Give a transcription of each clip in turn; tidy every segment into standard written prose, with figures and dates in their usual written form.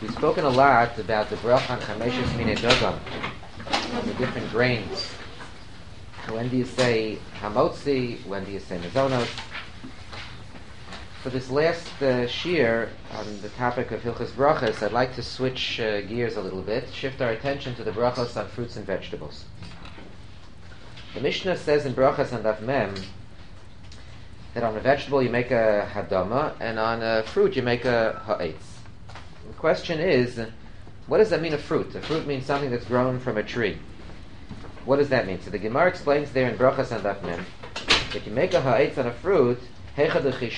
We've spoken a lot about the bracha on chameshes minei dagam, on the different grains. When do you say hamotzi? When do you say mezonos? For this last shiur on the topic of Hilchos Brachos, I'd like to switch gears a little bit, shift our attention to the brachos on fruits and vegetables. The Mishnah says in brachos on Daf Mem that on a vegetable you make a hadama, and on a fruit you make a ha'etz. The question is, what does that mean, a fruit? A fruit means something that's grown from a tree. What does that mean? So the Gemara explains there in brachos on Daf Mem that you make a ha'etz on a fruit, if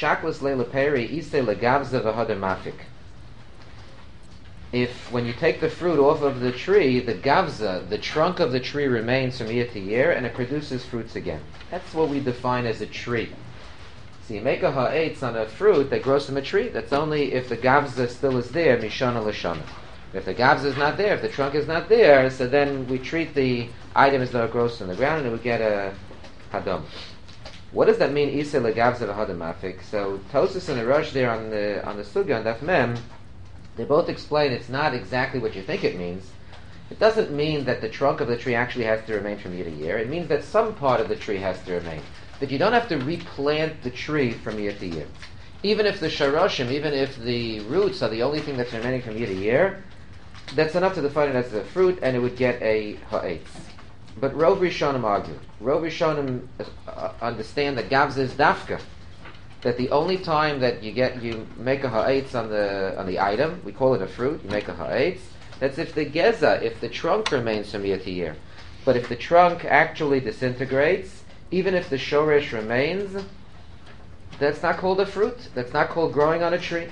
when you take the fruit off of the tree, the gavza, the trunk of the tree, remains from year to year and it produces fruits again. That's what we define as a tree. So you make a ha'etz on a fruit that grows from a tree. That's only if the gavza still is there, mishana l'shana. If the gavza is not there, if the trunk is not there, so then we treat the item as though it grows from the ground and we get a hadam. What does that mean? Isay legavza v'hadamafik. So Tosfos and Arush there on the sugya on Daf Mem, they both explain it's not exactly what you think it means. It doesn't mean that the trunk of the tree actually has to remain from year to year. It means that some part of the tree has to remain. That you don't have to replant the tree from year to year. Even if the sharoshim, even if the roots are the only thing that's remaining from year to year, that's enough to define it as a fruit, and it would get a ha'etz. But Rov Rishonim argue. Rov Rishonim understand that gavza is dafka. That the only time that you make a ha'etz on the item, we call it a fruit, you make a ha'etz, that's if the geza, if the trunk remains from year to year. But if the trunk actually disintegrates, even if the shoresh remains, that's not called a fruit. That's not called growing on a tree.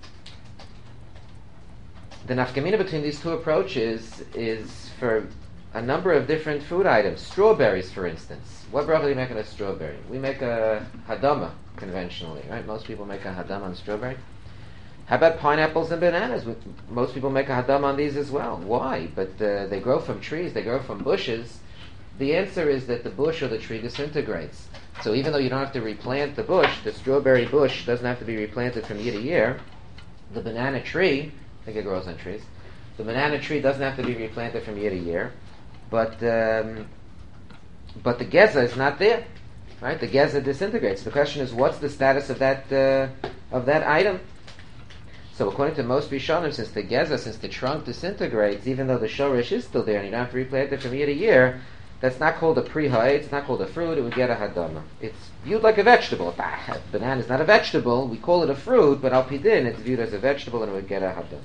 The nafkamina between these two approaches is for a number of different food items. Strawberries, for instance. What bracha do you make on a strawberry? We make a hadama conventionally, right? Most people make a hadama on strawberry. How about pineapples and bananas? Most people make a hadama on these as well. Why? But they grow from trees, they grow from bushes. The answer is that the bush or the tree disintegrates. So even though you don't have to replant the bush, the strawberry bush doesn't have to be replanted from year to year. The banana tree, I think it grows on trees, the banana tree doesn't have to be replanted from year to year. But the geza is not there, right? The geza disintegrates. The question is, what's the status of that item? So according to most Rishonim, since the geza, since the trunk disintegrates, even though the shoresh is still there and you don't have to replant it from year to year, that's not called a pri-ha'etz, it's not called a fruit, it would get a hadama. It's viewed like a vegetable. Banana is not a vegetable, we call it a fruit, but al pidin, it's viewed as a vegetable and it would get a hadama.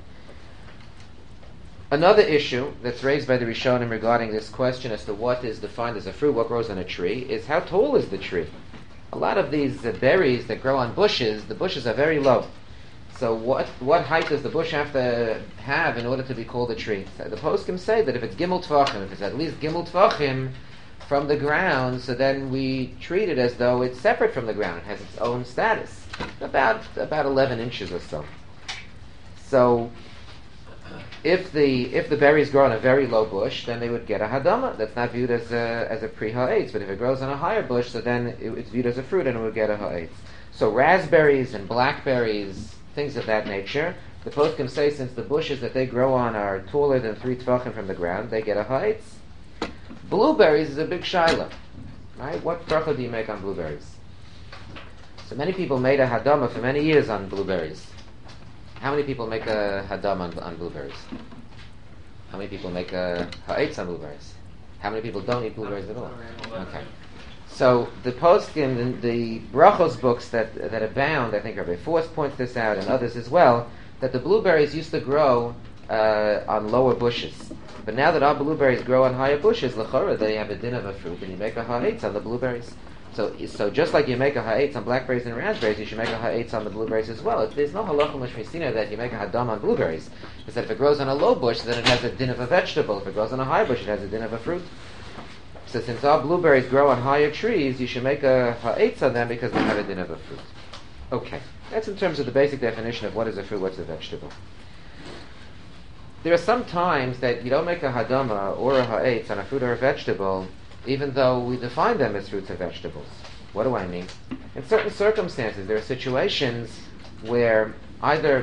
Another issue that's raised by the Rishonim regarding this question as to what is defined as a fruit, what grows on a tree, is how tall is the tree? A lot of these berries that grow on bushes, the bushes are very low. So what height does the bush have to have in order to be called a tree? So the poskim say that if it's gimel tvachim, if it's at least gimel tvachim from the ground, so then we treat it as though it's separate from the ground. It has its own status. About 11 inches or so. So if the berries grow on a very low bush, then they would get a hadama. That's not viewed as a pri-ha'etz. But if it grows on a higher bush, so then it's viewed as a fruit and it would get a ha'etz. So raspberries and blackberries, things of that nature, the poskim say since the bushes that they grow on are taller than 3 tvachim from the ground, they get a ha'etz. Blueberries is a big shaila, right? What bracha do you make on blueberries? So many people made a hadama for many years on blueberries. How many people make a hadam on blueberries? How many people make a ha'etz on blueberries? How many people don't eat blueberries at all? Okay. So the poskim, the brachos books that abound, I think Rabbi Force points this out and others as well, that the blueberries used to grow on lower bushes. But now that our blueberries grow on higher bushes, l'chora, they have a din of a fruit, and you make a ha'etz on the blueberries. So just like you make a ha'etz on blackberries and raspberries, you should make a ha'etz on the blueberries as well. There's no halacha mishmisina that you make a hadam on blueberries. It's that if it grows on a low bush, then it has a din of a vegetable. If it grows on a high bush, it has a din of a fruit. So since our blueberries grow on higher trees, you should make a ha'etz on them because they have a din of a fruit. Okay, that's in terms of the basic definition of what is a fruit, what's a vegetable. There are some times that you don't make a hadama or a ha'etz on a fruit or a vegetable, even though we define them as fruits and vegetables. What do I mean? In certain circumstances, there are situations where either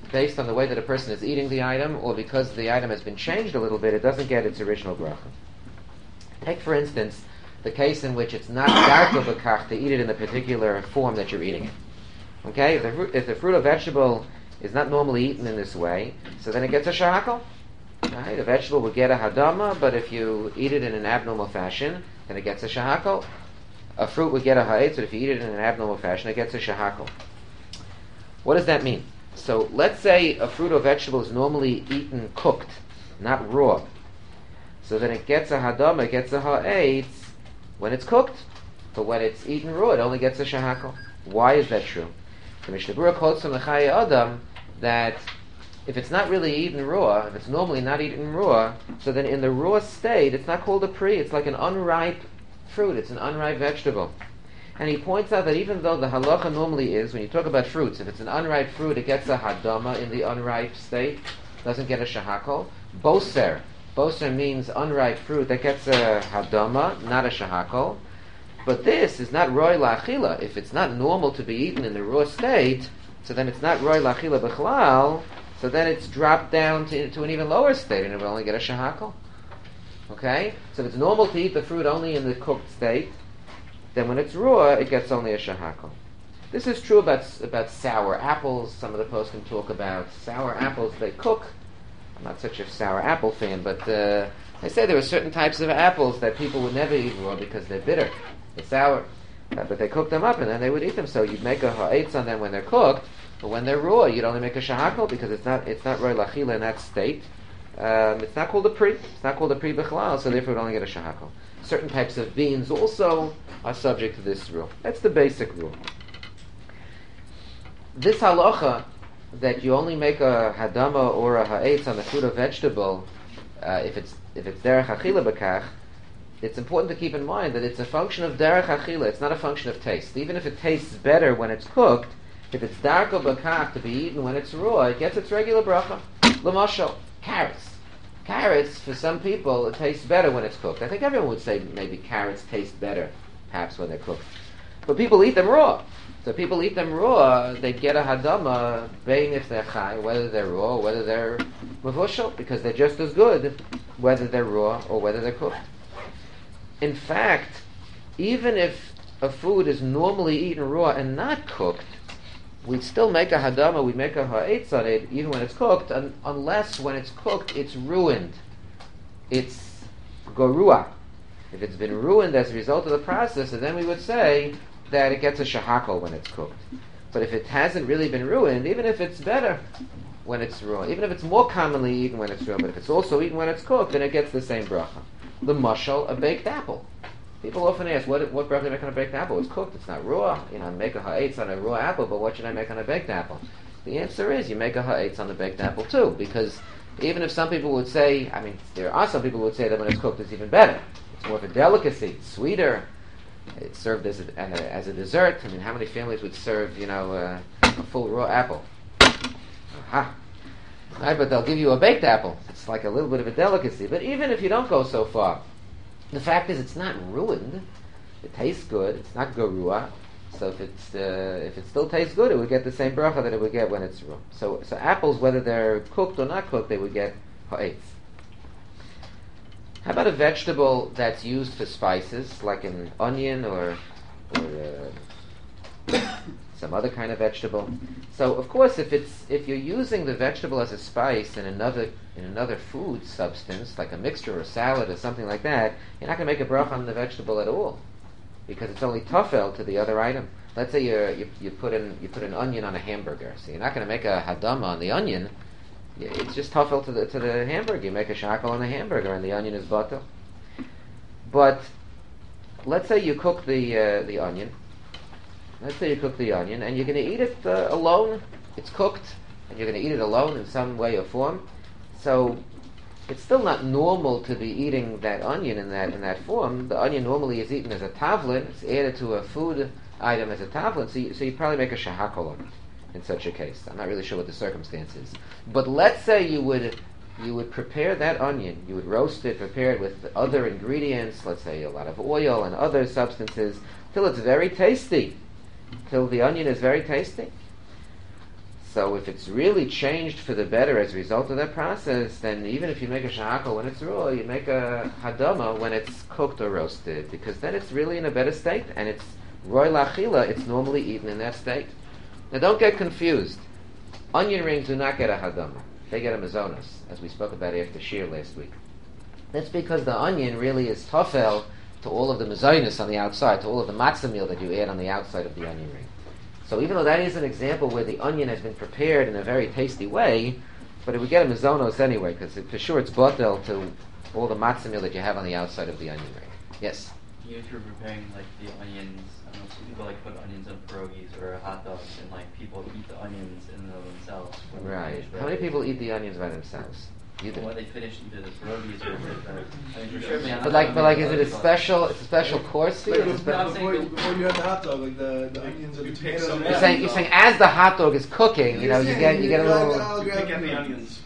based on the way that a person is eating the item, or because the item has been changed a little bit, it doesn't get its original bracha. Take, for instance, the case in which it's not darko b'kach to eat it in the particular form that you're eating it. Okay? If the fruit or vegetable is not normally eaten in this way, so then it gets a shahakal. Right? A vegetable will get a hadama, but if you eat it in an abnormal fashion, then it gets a shahakal. A fruit would get a ha'etz, but if you eat it in an abnormal fashion, it gets a shahakal. What does that mean? So let's say a fruit or vegetable is normally eaten cooked, not raw. So then it gets a hadama, it gets a ha'etz when it's cooked, but when it's eaten raw, it only gets a shahakal. Why is that true? The Mishnah Berurah quotes from the Chayei Adam that if it's not really eaten raw, if it's normally not eaten raw, so then in the raw state, it's not called a pri, it's like an unripe fruit, it's an unripe vegetable. And he points out that even though the halacha normally is, when you talk about fruits, if it's an unripe fruit, it gets a hadama in the unripe state, doesn't get a shahakal. Boser means unripe fruit, that gets a hadama, not a shahakal. But this is not roy la'achila. If it's not normal to be eaten in the raw state, so then it's not roy la'achila b'chlal, so then it's dropped down to an even lower state, and it will only get a shahakal. Okay? So if it's normal to eat the fruit only in the cooked state, then when it's raw, it gets only a shahakal. This is true about sour apples. Some of the posts can talk about sour apples they cook. I'm not such a sour apple fan, but they say there are certain types of apples that people would never eat raw because they're bitter, they're sour. But they cook them up and then they would eat them. So you'd make a ha'etz on them when they're cooked, but when they're raw, you'd only make a shahakal because it's not roy lachila in that state. It's not called a pri. It's not called a pri b'chalal, so therefore it would only get a shahakal. Certain types of beans also are subject to this rule. That's the basic rule. This halacha that you only make a hadama or a ha'etz on the fruit or vegetable if it's derech achila b'kach, it's important to keep in mind that it's a function of derech achila. It's not a function of taste. Even if it tastes better when it's cooked, if it's darko b'kach to be eaten when it's raw, it gets its regular bracha. L'mashal, carrots. Carrots, for some people, it tastes better when it's cooked. I think everyone would say maybe carrots taste better, perhaps, when they're cooked. But people eat them raw. So people eat them raw, they get a hadama, bein if they're chai, whether they're raw or whether they're mavushal, because they're just as good, whether they're raw or whether they're cooked. In fact, even if a food is normally eaten raw and not cooked, we'd still make a hadama, we'd make a ha'etz on it, even when it's cooked, unless when it's cooked, it's ruined. It's gorua. If it's been ruined as a result of the process, then we would say that it gets a shahakal when it's cooked. But if it hasn't really been ruined, even if it's better when it's raw, even if it's more commonly eaten when it's raw, but if it's also eaten when it's cooked, then it gets the same bracha. The mashal, a baked apple. People often ask, what bracha do I make on a baked apple? It's cooked, it's not raw. I make a ha'etz on a raw apple, but what should I make on a baked apple? The answer is, you make a ha'etz on the baked apple too, because even if some people would say, there are some people who would say that when it's cooked it's even better. It's more of a delicacy, it's sweeter, it's served as a dessert. How many families would serve, a full raw apple? Aha. Right, but they'll give you a baked apple. It's like a little bit of a delicacy. But even if you don't go so far, the fact is, it's not ruined. It tastes good. It's not garua. So if it still tastes good, it would get the same bracha that it would get when it's raw. So apples, whether they're cooked or not cooked, they would get ha'etz. How about a vegetable that's used for spices, like an onion or some other kind of vegetable? So of course, if you're using the vegetable as a spice in another food substance, like a mixture or salad or something like that, you're not going to make a bracha on the vegetable at all, because it's only tafel to the other item. Let's say you put an onion on a hamburger, so you're not going to make a hadama on the onion. It's just tafel to the hamburger. You make a shakal on the hamburger, and the onion is batel. But let's say you cook the onion. Let's say you cook the onion, and you're going to eat it alone. It's cooked, and you're going to eat it alone in some way or form. So it's still not normal to be eating that onion in that form. The onion normally is eaten as a tavlin. It's added to a food item as a tavlin. So you probably make a shahakol on it in such a case. I'm not really sure what the circumstance is. But let's say you would prepare that onion. You would roast it, prepare it with other ingredients. Let's say a lot of oil and other substances till it's very tasty. Till the onion is very tasty. So if it's really changed for the better as a result of that process, then even if you make a shahakol when it's raw, you make a hadama when it's cooked or roasted, because then it's really in a better state, and it's roy lachila, it's normally eaten in that state. Now don't get confused. Onion rings do not get a hadama. They get a mazonos, as we spoke about after Shir last week. That's because the onion really is tofel to all of the mazonos on the outside, to all of the matzah meal that you add on the outside of the onion ring. So even though that is an example where the onion has been prepared in a very tasty way, but it would get a mazonos anyway, because for sure it's botel to all the matzah meal that you have on the outside of the onion ring. Yes? Even if you're preparing like the onions, I don't know, some people like put onions on pierogies or hot dogs, and like people eat the onions in and of themselves. Right. How many people eat the onions by themselves? You do. Well, they finish either the pierogies or I mean, for sure. But like, is it a special? It's a special course for you. Before you have the hot dog, like the onions and the tomatoes. You're saying as the hot dog is cooking, you get a little. I'll grab the onions.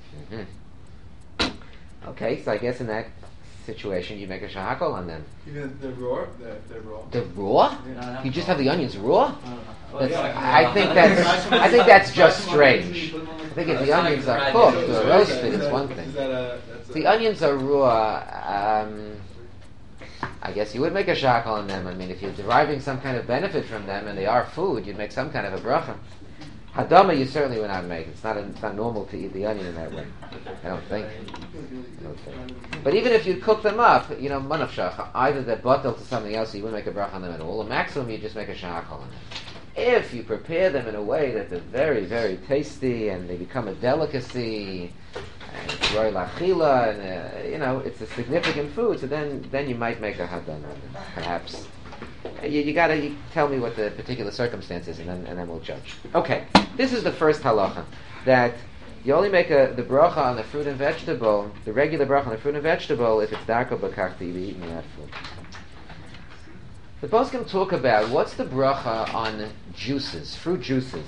Mm-hmm. Okay, so I guess in that situation you make a shahakol on them. Even the raw, they're raw. The raw? Yeah. You just have the onions raw? I think that's just strange. I think if the onions are cooked or roasted, it's one thing. The onions are raw. I guess you would make a shahakol on them. I mean, if you're deriving some kind of benefit from them and they are food, you'd make some kind of a bracha. Hadama you certainly would not make. It's not normal to eat the onion in that way. I don't think. But even if you cook them up, manavshach, either they're bottled to something else, so you wouldn't make a bracha on them at all, or maximum you just make a shahakol on them. If you prepare them in a way that they're very, very tasty and they become a delicacy, and it's roy lachila, and it's a significant food, so then you might make a hadama, perhaps. You gotta tell me what the particular circumstance is, and then we'll judge. Okay, this is the first halacha, that you only make the bracha on the fruit and vegetable, the regular bracha on the fruit and vegetable, if it's darko b'kach to be eaten in that food. The poskim talk about what's the bracha on juices, fruit juices.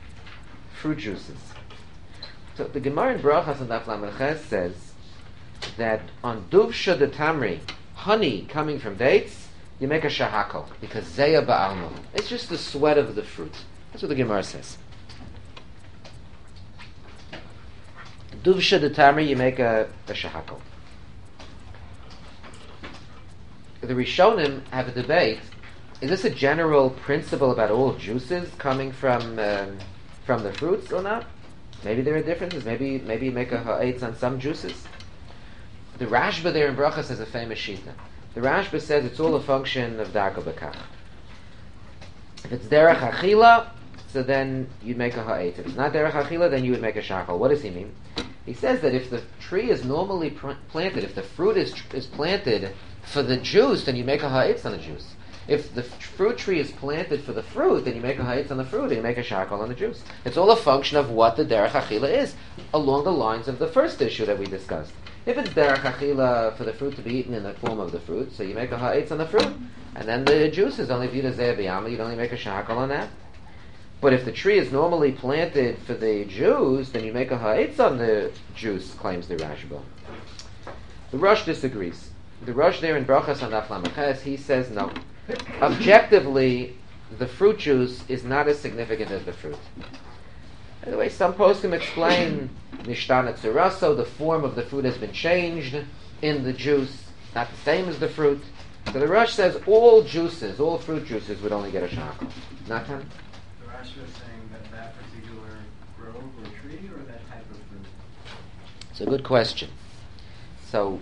So the Gemara in Brachas on Daf Lamed Ches says that on duvsha de tamri, honey coming from dates, you make a shahakol, because zeya ba'alma. It's just the sweat of the fruit. That's what the Gemara says. Duvsha de tamri, you make a shahakol. The Rishonim have a debate. Is this a general principle about all juices coming from the fruits or not? Maybe there are differences. Maybe you make a ha'etz on some juices. The Rashba there in Brachas has a famous shita. The Rashba says it's all a function of darko b'kach. If it's derech achila, so then you'd make a ha'etz. If it's not derech achila, then you would make a shachal. What does he mean? He says that if the tree is normally planted, if the fruit is planted for the juice, then you make a ha'etz on the juice. If the fruit tree is planted for the fruit, then you make a ha'etz on the fruit, and you make a shakal on the juice. It's all a function of what the derech achila is, along the lines of the first issue that we discussed. If it's derech achila for the fruit to be eaten in the form of the fruit, so you make a ha'etz on the fruit, and then the juice is only viewed as ze'eh b'yama, you'd only make a shakal on that. But if the tree is normally planted for the juice, then you make a ha'etz on the juice, claims the Rashba. The Rosh disagrees. The Rosh there in Brachas on Daf Lamed Ches, he says no. Objectively, the fruit juice is not as significant as the fruit. By the way, some poskim explain nishtana tzuraso, the form of the fruit has been changed in the juice, not the same as the fruit. So the Rosh says all juices, all fruit juices would only get a shakal. Natan? The Rosh was saying that particular grove or tree or that type of fruit? It's a good question. So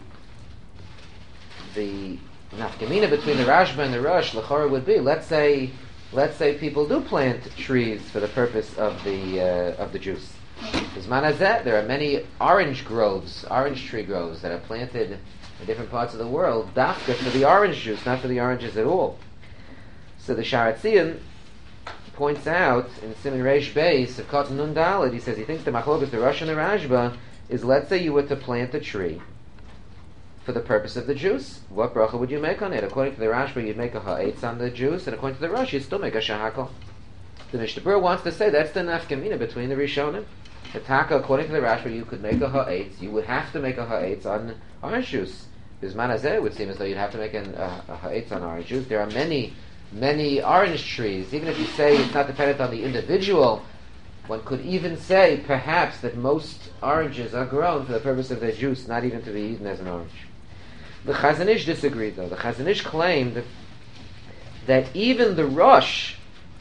the nafkamina between the Rashba and the Rosh, l'chora would be, let's say people do plant trees for the purpose of the juice. There are many orange tree groves that are planted in different parts of the world, dafka for the orange juice, not for the oranges at all. So the Sharatzian points out in Siman Reish Beis of Katan Nun Daled, he says he thinks the machlokas, the Rosh and the Rashba, is let's say you were to plant a tree for the purpose of the juice. What bracha would you make on it? According to the Rashba, you'd make a ha'etz on the juice, and according to the Rosh, you'd still make a shahakal. The Mishnah Berurah wants to say that's the nafkamina between the Rishonim. The taka, according to the Rashba, you could make a ha'etz. You would have to make a ha'etz on orange juice. Bisman hazeh, it would seem as though you'd have to make a ha'etz on orange juice. There are many orange trees. Even if you say it's not dependent on the individual One could even say, perhaps, that most oranges are grown for the purpose of their juice, not even to be eaten as an orange. The Chazon Ish disagreed, though. The Chazon Ish claimed that even the Rosh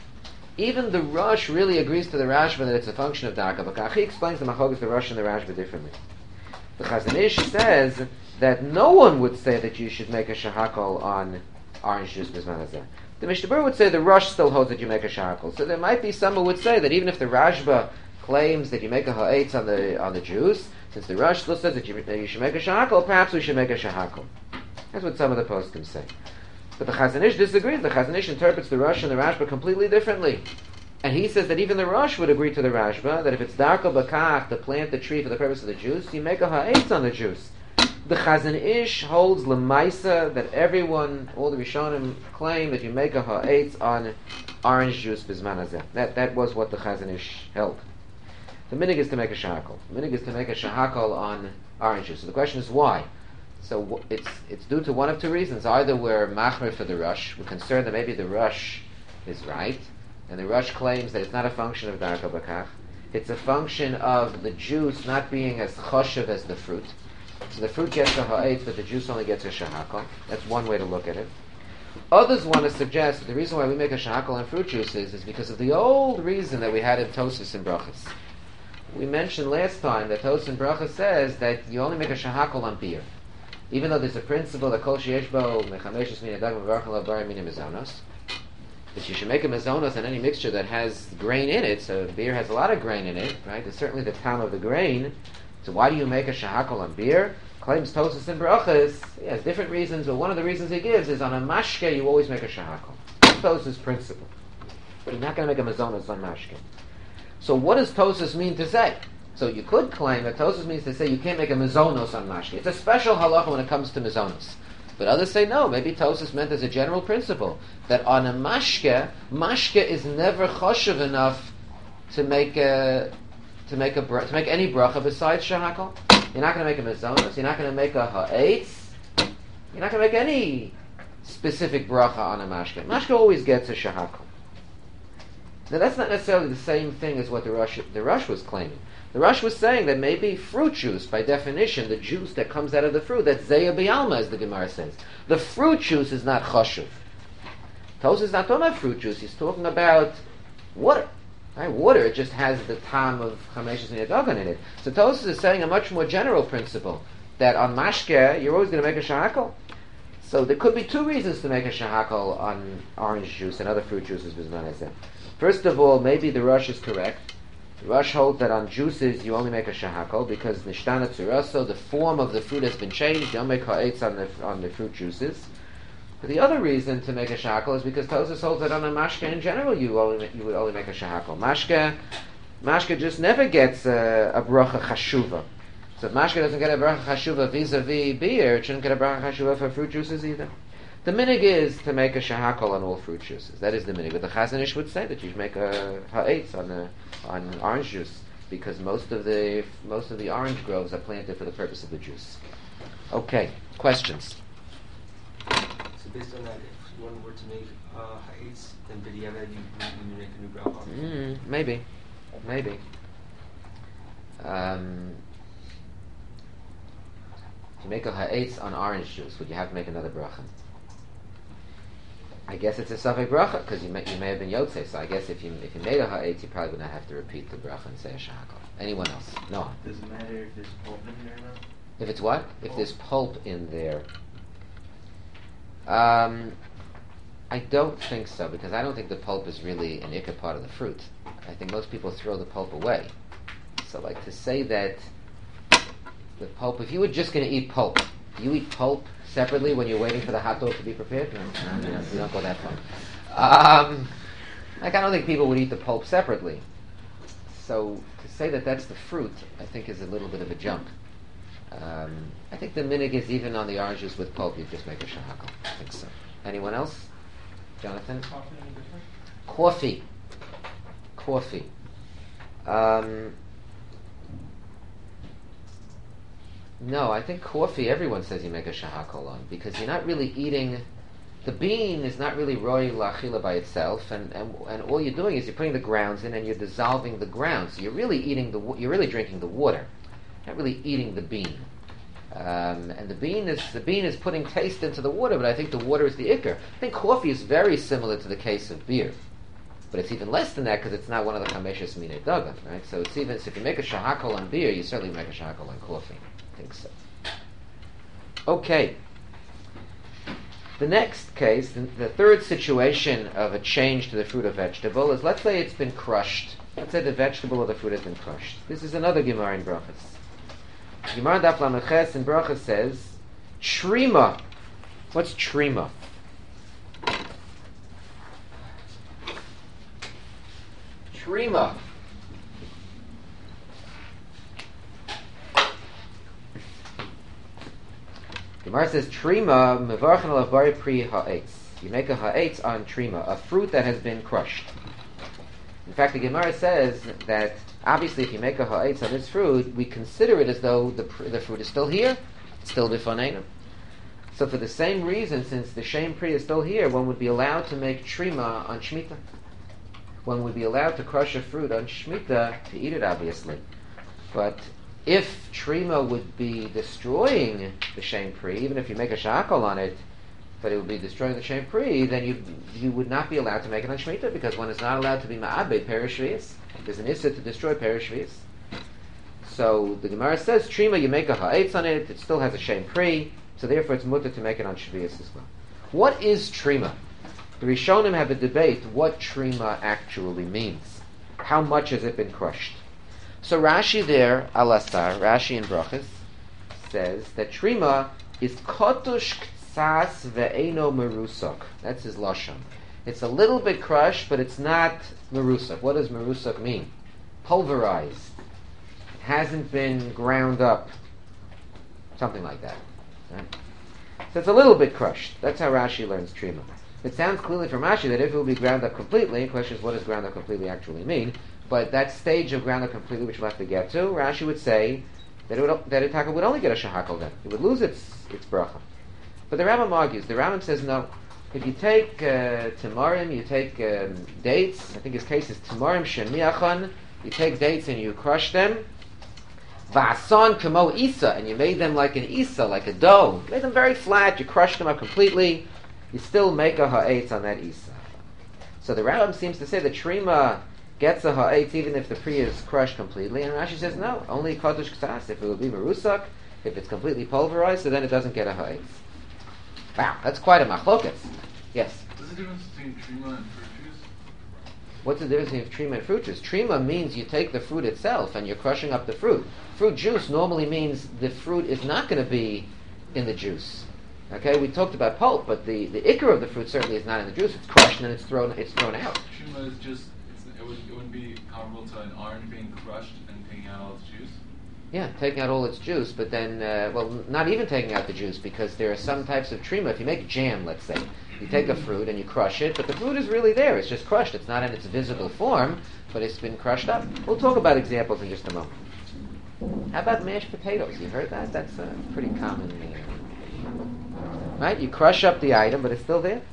really agrees to the Rashba that it's a function of Darka Bakach. He explains the Machogas, the Rosh, and the Rashba differently. The Chazon Ish says that no one would say that you should make a shahakol on orange juice bisman hazeh. The Mishnah Berurah would say the Rosh still holds that you make a shahakol. So there might be some who would say that even if the Rashba claims that you make a ha'etz on the juice, since the Rosh still says that you should make a shahakol, perhaps we should make a shahakol. That's what some of the poskim say. But the Chazon Ish disagrees. The Chazon Ish interprets the Rosh and the Rashba completely differently. And he says that even the Rosh would agree to the Rashba, that if it's darko bakach to plant the tree for the purpose of the juice, you make a ha'etz on the juice. The Chazon Ish holds lemaisa that everyone, all the Rishonim, claim that you make a ha'etz on orange juice bisman hazeh. That was what the Chazon Ish held. The minig is to make a shahakol. The minig is to make a shahakol on orange juice. So the question is why? So it's due to one of two reasons. Either we're machmer for the Rosh, we're concerned that maybe the Rosh is right, and the Rosh claims that it's not a function of darko bakach. It's a function of the juice not being as choshev as the fruit. So the fruit gets a ha'etz, but the juice only gets a shahakol. That's one way to look at it. Others want to suggest that the reason why we make a shahakol on fruit juices is because of the old reason that we had in Tosfos and Brachas. We mentioned last time that Tosfos and Brachas says that you only make a shahakol on beer. Even though there's a principle that kol sheyesh bo mechameshes min adag mevarach alav bari min mezonos, that you should make a mezonos on any mixture that has grain in it. So beer has a lot of grain in it, right? There's certainly the time of the grain. So why do you make a shahakol on beer? Claims Tosfos and Brachas. He has different reasons, but one of the reasons he gives is on a mashke you always make a shahakol. That's Tosfos' principle. But you're not going to make a mezonos on mashke. So what does Tosfos mean to say? So you could claim that Tosfos means to say you can't make a mezonos on mashke. It's a special halacha when it comes to mezonos. But others say no. Maybe Tosfos meant as a general principle that on a mashke is never choshev enough to make any bracha besides shahakol. You're not going to make a mezonos. You're not going to make a ha'etz. You're not going to make any specific bracha on a mashke. Mashke always gets a shahakol. Now that's not necessarily the same thing as what the Rosh was claiming. The Rosh was saying that maybe fruit juice, by definition, the juice that comes out of the fruit, that's zeya b'alma, as the Gemara says. The fruit juice is not choshev. Tosfos is not talking about fruit juice. He's talking about water. Right? Water, it just has the tam of chameshes and yadogan in it. So Tosfos is saying a much more general principle, that on mashke, you're always going to make a shahakol. So there could be two reasons to make a shahakol on orange juice and other fruit juices. First of all, maybe the Rosh is correct. The Rosh holds that on juices you only make a shahakol because nishtana tzuraso, the form of the fruit has been changed. You don't make ha'etz on the fruit juices. But the other reason to make a shahakol is because Tosfos holds that on a mashke in general you would only make a shahakol. Mashke just never gets a bracha chashuva. So if mashke doesn't get a bracha chashuva vis-a-vis beer, it shouldn't get a bracha chashuva for fruit juices either. The minig is to make a shahakol on all fruit juices. That is the minig. But the Chazon Ish would say that you should make a ha'etz on orange juice because most of the orange groves are planted for the purpose of the juice. Okay, questions? So based on that, if one were to make ha'etz, then b'diavad you make a new bracha. Maybe. If you make a ha'etz on orange juice, would you have to make another bracha? I guess it's a safek bracha because you may have been yotzei. So I guess if you made a ha'etz, you probably would not have to repeat the bracha and say a shahakol. Anyone else? No. Does it matter if there's pulp in there or not? If it's what? If there's pulp in there. I don't think so because I don't think the pulp is really an ikka part of the fruit. I think most people throw the pulp away. So like to say that the pulp, if you were just going to eat pulp, do you eat pulp separately when you're waiting for the hot dog to be prepared? No, we don't go that far. I don't think people would eat the pulp separately. So to say that that's the fruit, I think is a little bit of a jump. I think the minig is even on the oranges with pulp, you just make a shahakol. I think so. Anyone else? Jonathan? Coffee. No, I think coffee, everyone says you make a shahakol on because you're not really eating the bean is not really roi la'achila by itself, and all you're doing is you're putting the grounds in and you're dissolving the grounds. So you're really you're really drinking the water, not really eating the bean. And the bean is putting taste into the water, but I think the water is the ikar. I think coffee is very similar to the case of beer, but it's even less than that because it's not one of the chameshes minei dagan, right? So it's even, so if you make a shahakol on beer, you certainly make a shahakol on coffee. I think so. Okay. The next case, the third situation of a change to the fruit or vegetable is, let's say it's been crushed. Let's say the vegetable or the fruit has been crushed. This is another Gemara in Brachas. Gemara Daf Lameches in Brachas says, Trima. What's trima? Trima. Gemara says, Trima mevarchen alav bari pri ha'etz. You make a ha'etz on trima, a fruit that has been crushed. In fact, the Gemara says that obviously if you make a ha'etz on this fruit, we consider it as though the fruit is still here, it's still bifaneinu. So for the same reason, since the shem pri is still here, one would be allowed to make trima on Shemitah. One would be allowed to crush a fruit on Shemitah to eat it, obviously. But if trima would be destroying the shem pri, even if you make a shakal on it, but it would be destroying the shem pri, then you would not be allowed to make it on Shemitah, because one is not allowed to be ma'abed perishvius. There's an issa to destroy perishvius. So the Gemara says, trima, you make a ha'etz on it, it still has a shem pri, so therefore it's mutter to make it on shvius as well. What is trima? The Rishonim have a debate what trima actually means. How much has it been crushed? So Rashi there, Alasar, Rashi in Brachas, says that trima is kotush ktsas ve'eno merusak. That's his lashon. It's a little bit crushed, but it's not merusak. What does merusak mean? Pulverized. It hasn't been ground up. Something like that. Right? So it's a little bit crushed. That's how Rashi learns trima. It sounds clearly from Rashi that if it will be ground up completely, the question is what does ground up completely actually mean? But that stage of ground up completely, which we'll have to get to, Rashi would say that it would only get a shahakal then. It would lose its bracha. But the Rambam argues. The Rambam says no. If you take tamarim, you take dates. I think his case is tamarim shemiachan. You take dates and you crush them. Va'asan kamo isa, and you made them like an isa, like a dough. You made them very flat. You crushed them up completely. You still make a ha'etz on that isa. So the Rambam seems to say that trima gets a ha'etz even if the pri is crushed completely, and Rashi says no, only kodesh k'tas. If it will be merusak, if it's completely pulverized, so then it doesn't get a ha'etz. Wow, that's quite a machlokas. Yes? What's the difference between trima and fruit juice? What's the difference between trima and fruit juice? Trima means you take the fruit itself and you're crushing up the fruit. Fruit juice normally means the fruit is not going to be in the juice. Okay, we talked about pulp, but the ikar of the fruit certainly is not in the juice. It's crushed and then it's thrown out. Trima is just, it wouldn't be comparable to an orange being crushed and taking out all its juice? Yeah, taking out all its juice, but then, not even taking out the juice, because there are some types of trima. If you make jam, let's say, you take a fruit and you crush it, but the fruit is really there. It's just crushed. It's not in its visible form, but it's been crushed up. We'll talk about examples in just a moment. How about mashed potatoes? You heard that? That's pretty common. Right? You crush up the item, but it's still there.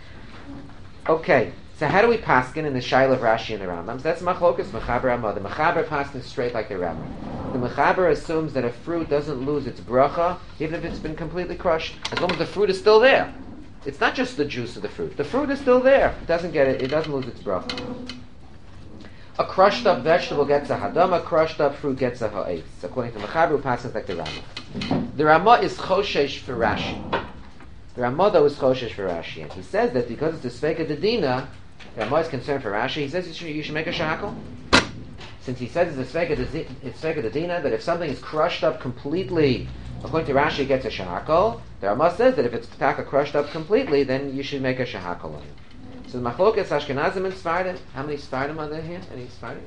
Okay, so how do we paskin in the Shaila of Rashi and the Rambam? So that's machlokas mechaber Ramah. The mechaber paskins straight like the Rambam. The mechaber assumes that a fruit doesn't lose its bracha even if it's been completely crushed, as long as the fruit is still there. It's not just the juice of the fruit. The fruit is still there. It doesn't get it. It doesn't lose its bracha. A crushed up vegetable gets a hadama. Crushed up fruit gets a ha'etz. According to mechaber, who passes like the Rambam. The Ramah is choshesh for Rashi. The Ramah though is choshesh for Rashi, and he says that because it's a sveka dedina, the Ramah is concerned for Rashi. He says you should make a shakal. Since he says it's sveka dedina, that if something is crushed up completely, according to Rashi, it gets a shakal. The Ramah says that if it's taka crushed up completely, then you should make a shakal on it. So the machlokas Ashkenazim and Sfardim. How many Sfardim are there here? Any Sfardim?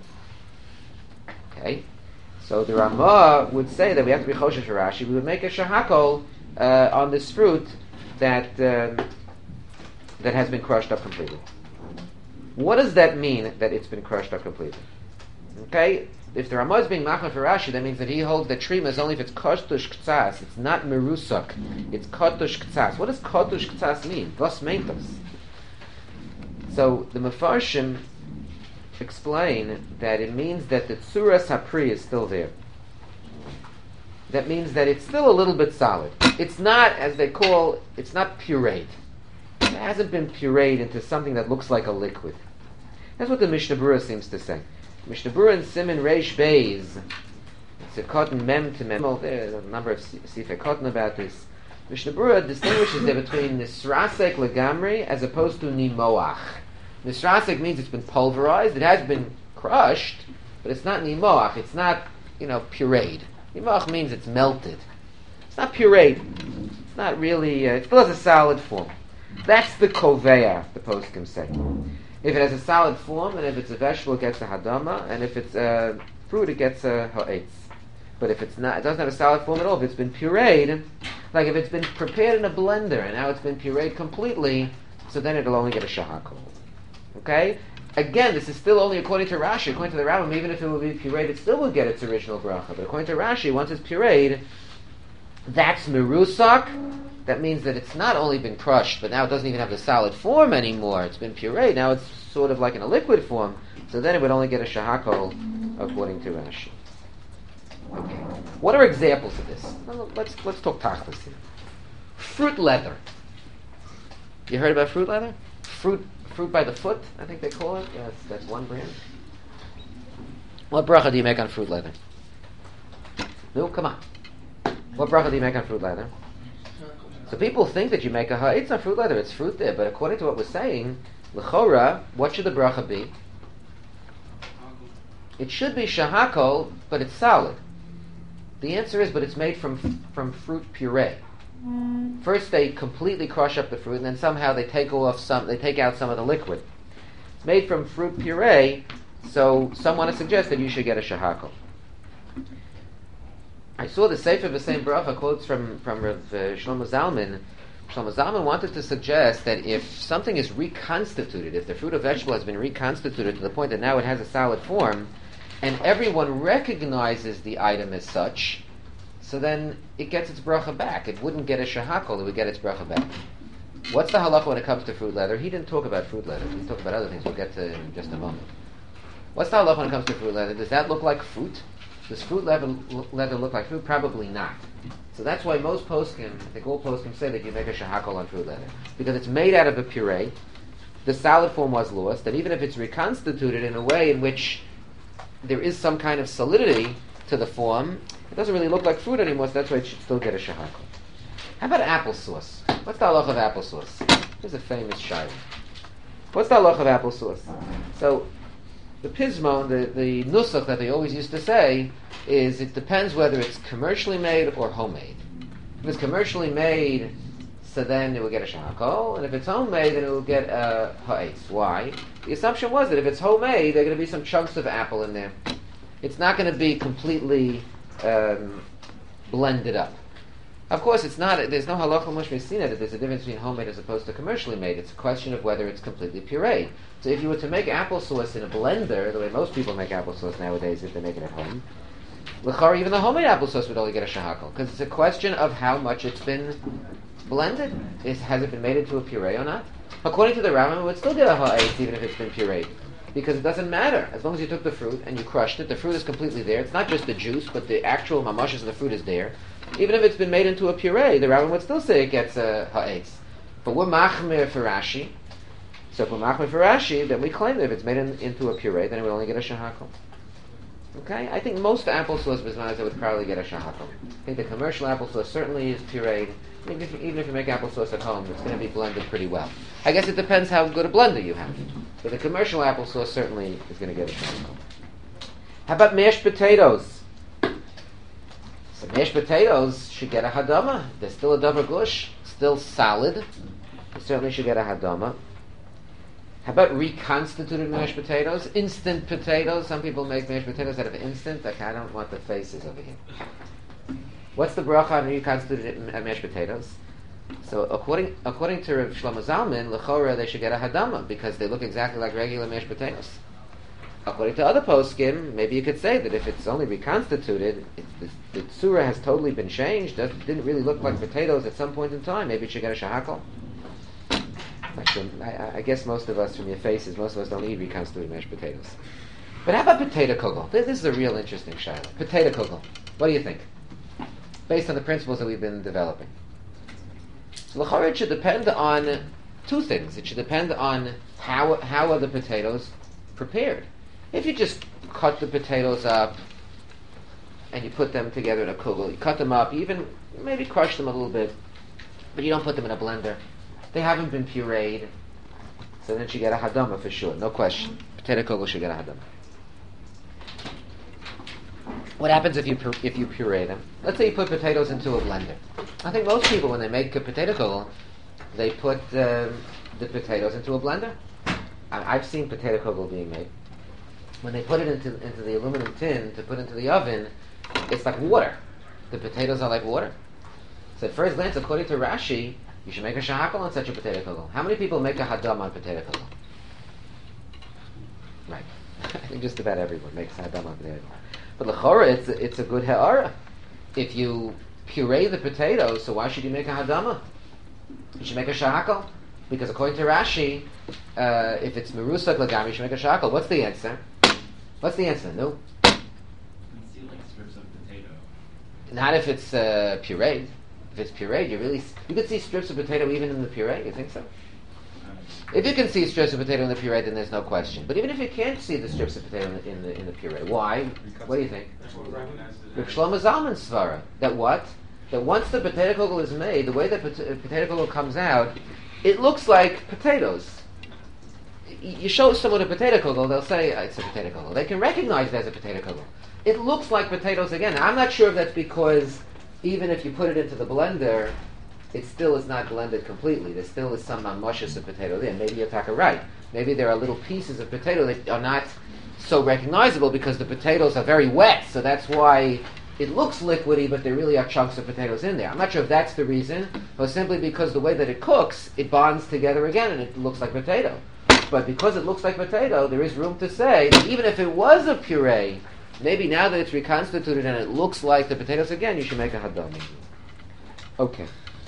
Okay. So the Ramah would say that we have to be choshesh for Rashi. We would make a shahakol on this fruit that has been crushed up completely. What does that mean, that it's been crushed up completely? Okay, if the Ramah is being machmer for Rashi, that means that he holds that trima is only if it's kotush ktsas. It's not merusak. It's kotush ktsas. What does kotush ktsas mean? Was meint das? So the Mefarshim explain that it means that the tzuras hapri is still there. That means that it's still a little bit solid. It's not, as they call, it's not pureed. It hasn't been pureed into something that looks like a liquid. That's what the Mishnah Berurah seems to say. Mishnah Berurah in Siman Reish Beis, it's a cotton mem to mem. There's a number of sifei cotton about this. Mishnah Berurah distinguishes there between nisrasek legamri as opposed to nimoach. Nisrasek means it's been pulverized. It has been crushed, but it's not nimoach. It's not, pureed. Nimoach means it's melted. It's not pureed. It's not really. It still has a solid form. That's the koveya, the poskim say. If it has a solid form, and if it's a vegetable, it gets a hadama, and if it's a fruit, it gets a ha'etz. But if it's not, it doesn't have a solid form at all. If it's been pureed, like if it's been prepared in a blender and now it's been pureed completely, so then it'll only get a shahakol. Okay? Again, this is still only according to Rashi. According to the Rambam, even if it will be pureed, it still will get its original bracha. But according to Rashi, once it's pureed, that's merusak. That means that it's not only been crushed, but now it doesn't even have the solid form anymore. It's been pureed. Now it's sort of like in a liquid form. So then it would only get a shahakol according to Rashi. Okay. What are examples of this? Well, let's talk tachlis here. Fruit leather. You heard about fruit leather? Fruit by the foot, I think they call it. Yeah, that's one brand. What bracha do you make on fruit leather? No, come on. What bracha do you make on fruit leather? So people think that you make a ha'etz on fruit leather. It's fruit there, but according to what we're saying, l'chora, what should the bracha be? It should be shahakol, but it's solid. The answer is, but it's made from fruit puree. First, they completely crush up the fruit, and then somehow they take out some of the liquid. It's made from fruit puree, so some want to suggest that you should get a shahakol. I saw the Sefer V'Sein Bracha quotes from Rav Shlomo Zalman. Shlomo Zalman wanted to suggest that if something is reconstituted, if the fruit or vegetable has been reconstituted to the point that now it has a solid form, and everyone recognizes the item as such, so then it gets its bracha back. It wouldn't get a shahakol, it would get its bracha back. What's the halacha when it comes to fruit leather? He didn't talk about fruit leather. He talked about other things. We'll get to in just a moment. What's the halacha when it comes to fruit leather? Does that look like fruit? Does fruit leather look like fruit? Probably not. So that's why most poskim, I think all poskim say that you make a shahakol on fruit leather. Because it's made out of a puree, the solid form was lost, and even if it's reconstituted in a way in which there is some kind of solidity to the form, it doesn't really look like fruit anymore, so that's why it should still get a shahakol. How about applesauce? What's the halacha of applesauce? Here's a famous shayla. What's the halacha of applesauce? So, the pismon, the nusach that they always used to say is it depends whether it's commercially made or homemade. If it's commercially made, so then it will get a shahakol, and if it's homemade, then it will get a ha'etz. Why? The assumption was that if it's homemade, there are going to be some chunks of apple in there. It's not going to be completely blended up. Of course, it's not. There's no halacha mishmesina that there's a difference between homemade as opposed to commercially made. It's a question of whether it's completely pureed. So if you were to make applesauce in a blender, the way most people make applesauce nowadays, if they make it at home, l'chara, even the homemade applesauce would only get a shahakol, because it's a question of how much it's been blended. Has it been made into a puree or not? According to the Rambam, it would still get a ha'etz even if it's been pureed, because it doesn't matter. As long as you took the fruit and you crushed it, the fruit is completely there. It's not just the juice, but the actual mamashas of the fruit is there. Even if it's been made into a puree, the Rambam would still say it gets a ha'etz. But we're machmir for Rashi. So if we're machmir for Rashi, then we claim that if it's made into a puree, then it would only get a shahakol. Okay? I think most applesauce bismazah would probably get a shahakol. I think the commercial applesauce certainly is pureed. Even if you make applesauce at home, it's going to be blended pretty well. I guess it depends how good a blender you have. But the commercial applesauce certainly is going to get a shahakol. How about mashed potatoes? So mashed potatoes should get a hadama. There's still a davar gush, still solid. It certainly should get a hadama. How about reconstituted mashed potatoes? Instant potatoes. Some people make mashed potatoes out of instant. Okay, I don't want the faces over here. What's the bracha on reconstituted mashed potatoes? So according to Rav Shlomo Zalman, l'chora they should get a hadama because they look exactly like regular mashed potatoes. According to other poskim, maybe you could say that if it's only reconstituted, the tzura has totally been changed. Didn't really look like potatoes at some point in time. Maybe it should get a shahakal. Actually, I guess most of us, from your faces, most of us don't eat reconstituted mashed potatoes. But how about potato kugel? This is a real interesting shayla. Potato kugel. What do you think? Based on the principles that we've been developing. So l'chorah, it should depend on two things. It should depend on how are the potatoes prepared. If you just cut the potatoes up and you put them together in a kugel, you cut them up, you even maybe crush them a little bit, but you don't put them in a blender. They haven't been pureed, so then you get a hadama for sure, no question. Potato kugel should get a hadama. What happens if you puree them? Let's say you put potatoes into a blender. I think most people, when they make a potato kugel, they put the potatoes into a blender. I've seen potato kugel being made. When they put it into the aluminum tin to put into the oven, it's like water. The potatoes are like water. So at first glance, according to Rashi, you should make a shahakal on such a potato kugel. How many people make a hadam on potato kugel? Right. I think just about everyone makes a hadam on potato kugel. But l'chora, it's a good ha'ara. If you puree the potatoes, so why should you make a hadama? You should make a shahakal. Because according to Rashi, if it's merusak lagam, you should make a shahakal. What's the answer? What's the answer? No. You can see like strips of potato. Not if it's pureed. If it's pureed, you could see strips of potato even in the puree. You think so? If you can see strips of potato in the puree, then there's no question. But even if you can't see the strips of potato in the puree, why? What do you think? Reb Shlomo Zalman's svara. That what? That once the potato kugel is made, the way the potato kugel comes out, it looks like potatoes. You show someone a potato kugel, they'll say, it's a potato kugel. They can recognize it as a potato kugel. It looks like potatoes again. Now, I'm not sure if that's because even if you put it into the blender, it still is not blended completely. There still is some mushes of potato there. Maybe you're talking right. Maybe there are little pieces of potato that are not so recognizable because the potatoes are very wet, so that's why it looks liquidy, but there really are chunks of potatoes in there. I'm not sure if that's the reason, but simply because the way that it cooks, it bonds together again and it looks like potato. But because it looks like potato, there is room to say that even if it was a puree, maybe now that it's reconstituted and it looks like the potatoes again, you should make a hadam. Okay.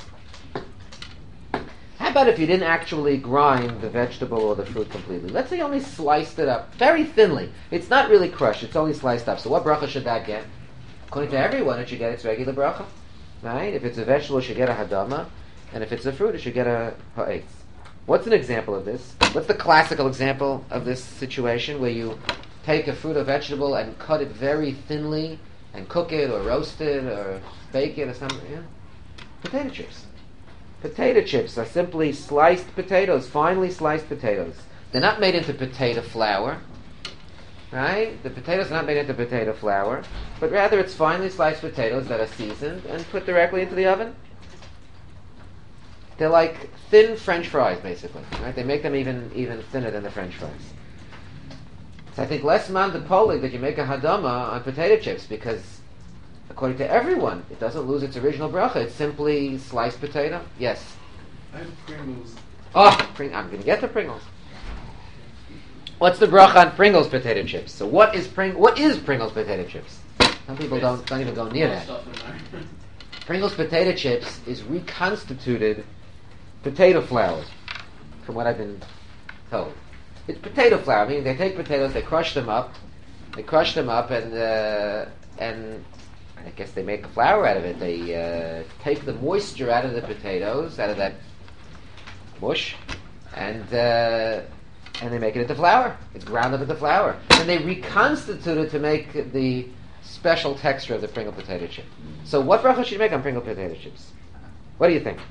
How about if you didn't actually grind the vegetable or the fruit completely? Let's say you only sliced it up very thinly. It's not really crushed, it's only sliced up. So what bracha should that get? According to everyone, it should get its regular bracha. Right? If it's a vegetable, it should get a hadama. And if it's a fruit, it should get a ha'etz. What's an example of this? What's the classical example of this situation where you take a fruit or vegetable and cut it very thinly and cook it or roast it or bake it or something? Yeah? Potato chips. Potato chips are simply sliced potatoes, finely sliced potatoes. They're not made into potato flour, right? The potatoes are not made into potato flour, but rather it's finely sliced potatoes that are seasoned and put directly into the oven. They're like thin French fries, basically, right? They make them even thinner than the French fries. So I think less man de polig that you make a hadama on potato chips because according to everyone, it doesn't lose its original bracha. It's simply sliced potato. Yes? I have Pringles. Oh, I'm going to get to Pringles. What's the bracha on Pringles potato chips? So what is Pringles potato chips? Some people don't even go near that. Pringles potato chips is reconstituted potato flour, from what I've been told. It's potato flour. I mean, they take potatoes, they crush them up, and I guess they make flour out of it. They take the moisture out of the potatoes, out of that mush, and they make it into flour. It's ground up into flour. And they reconstitute it to make the special texture of the Pringle potato chip. So what bracha should you make on Pringle potato chips? What do you think?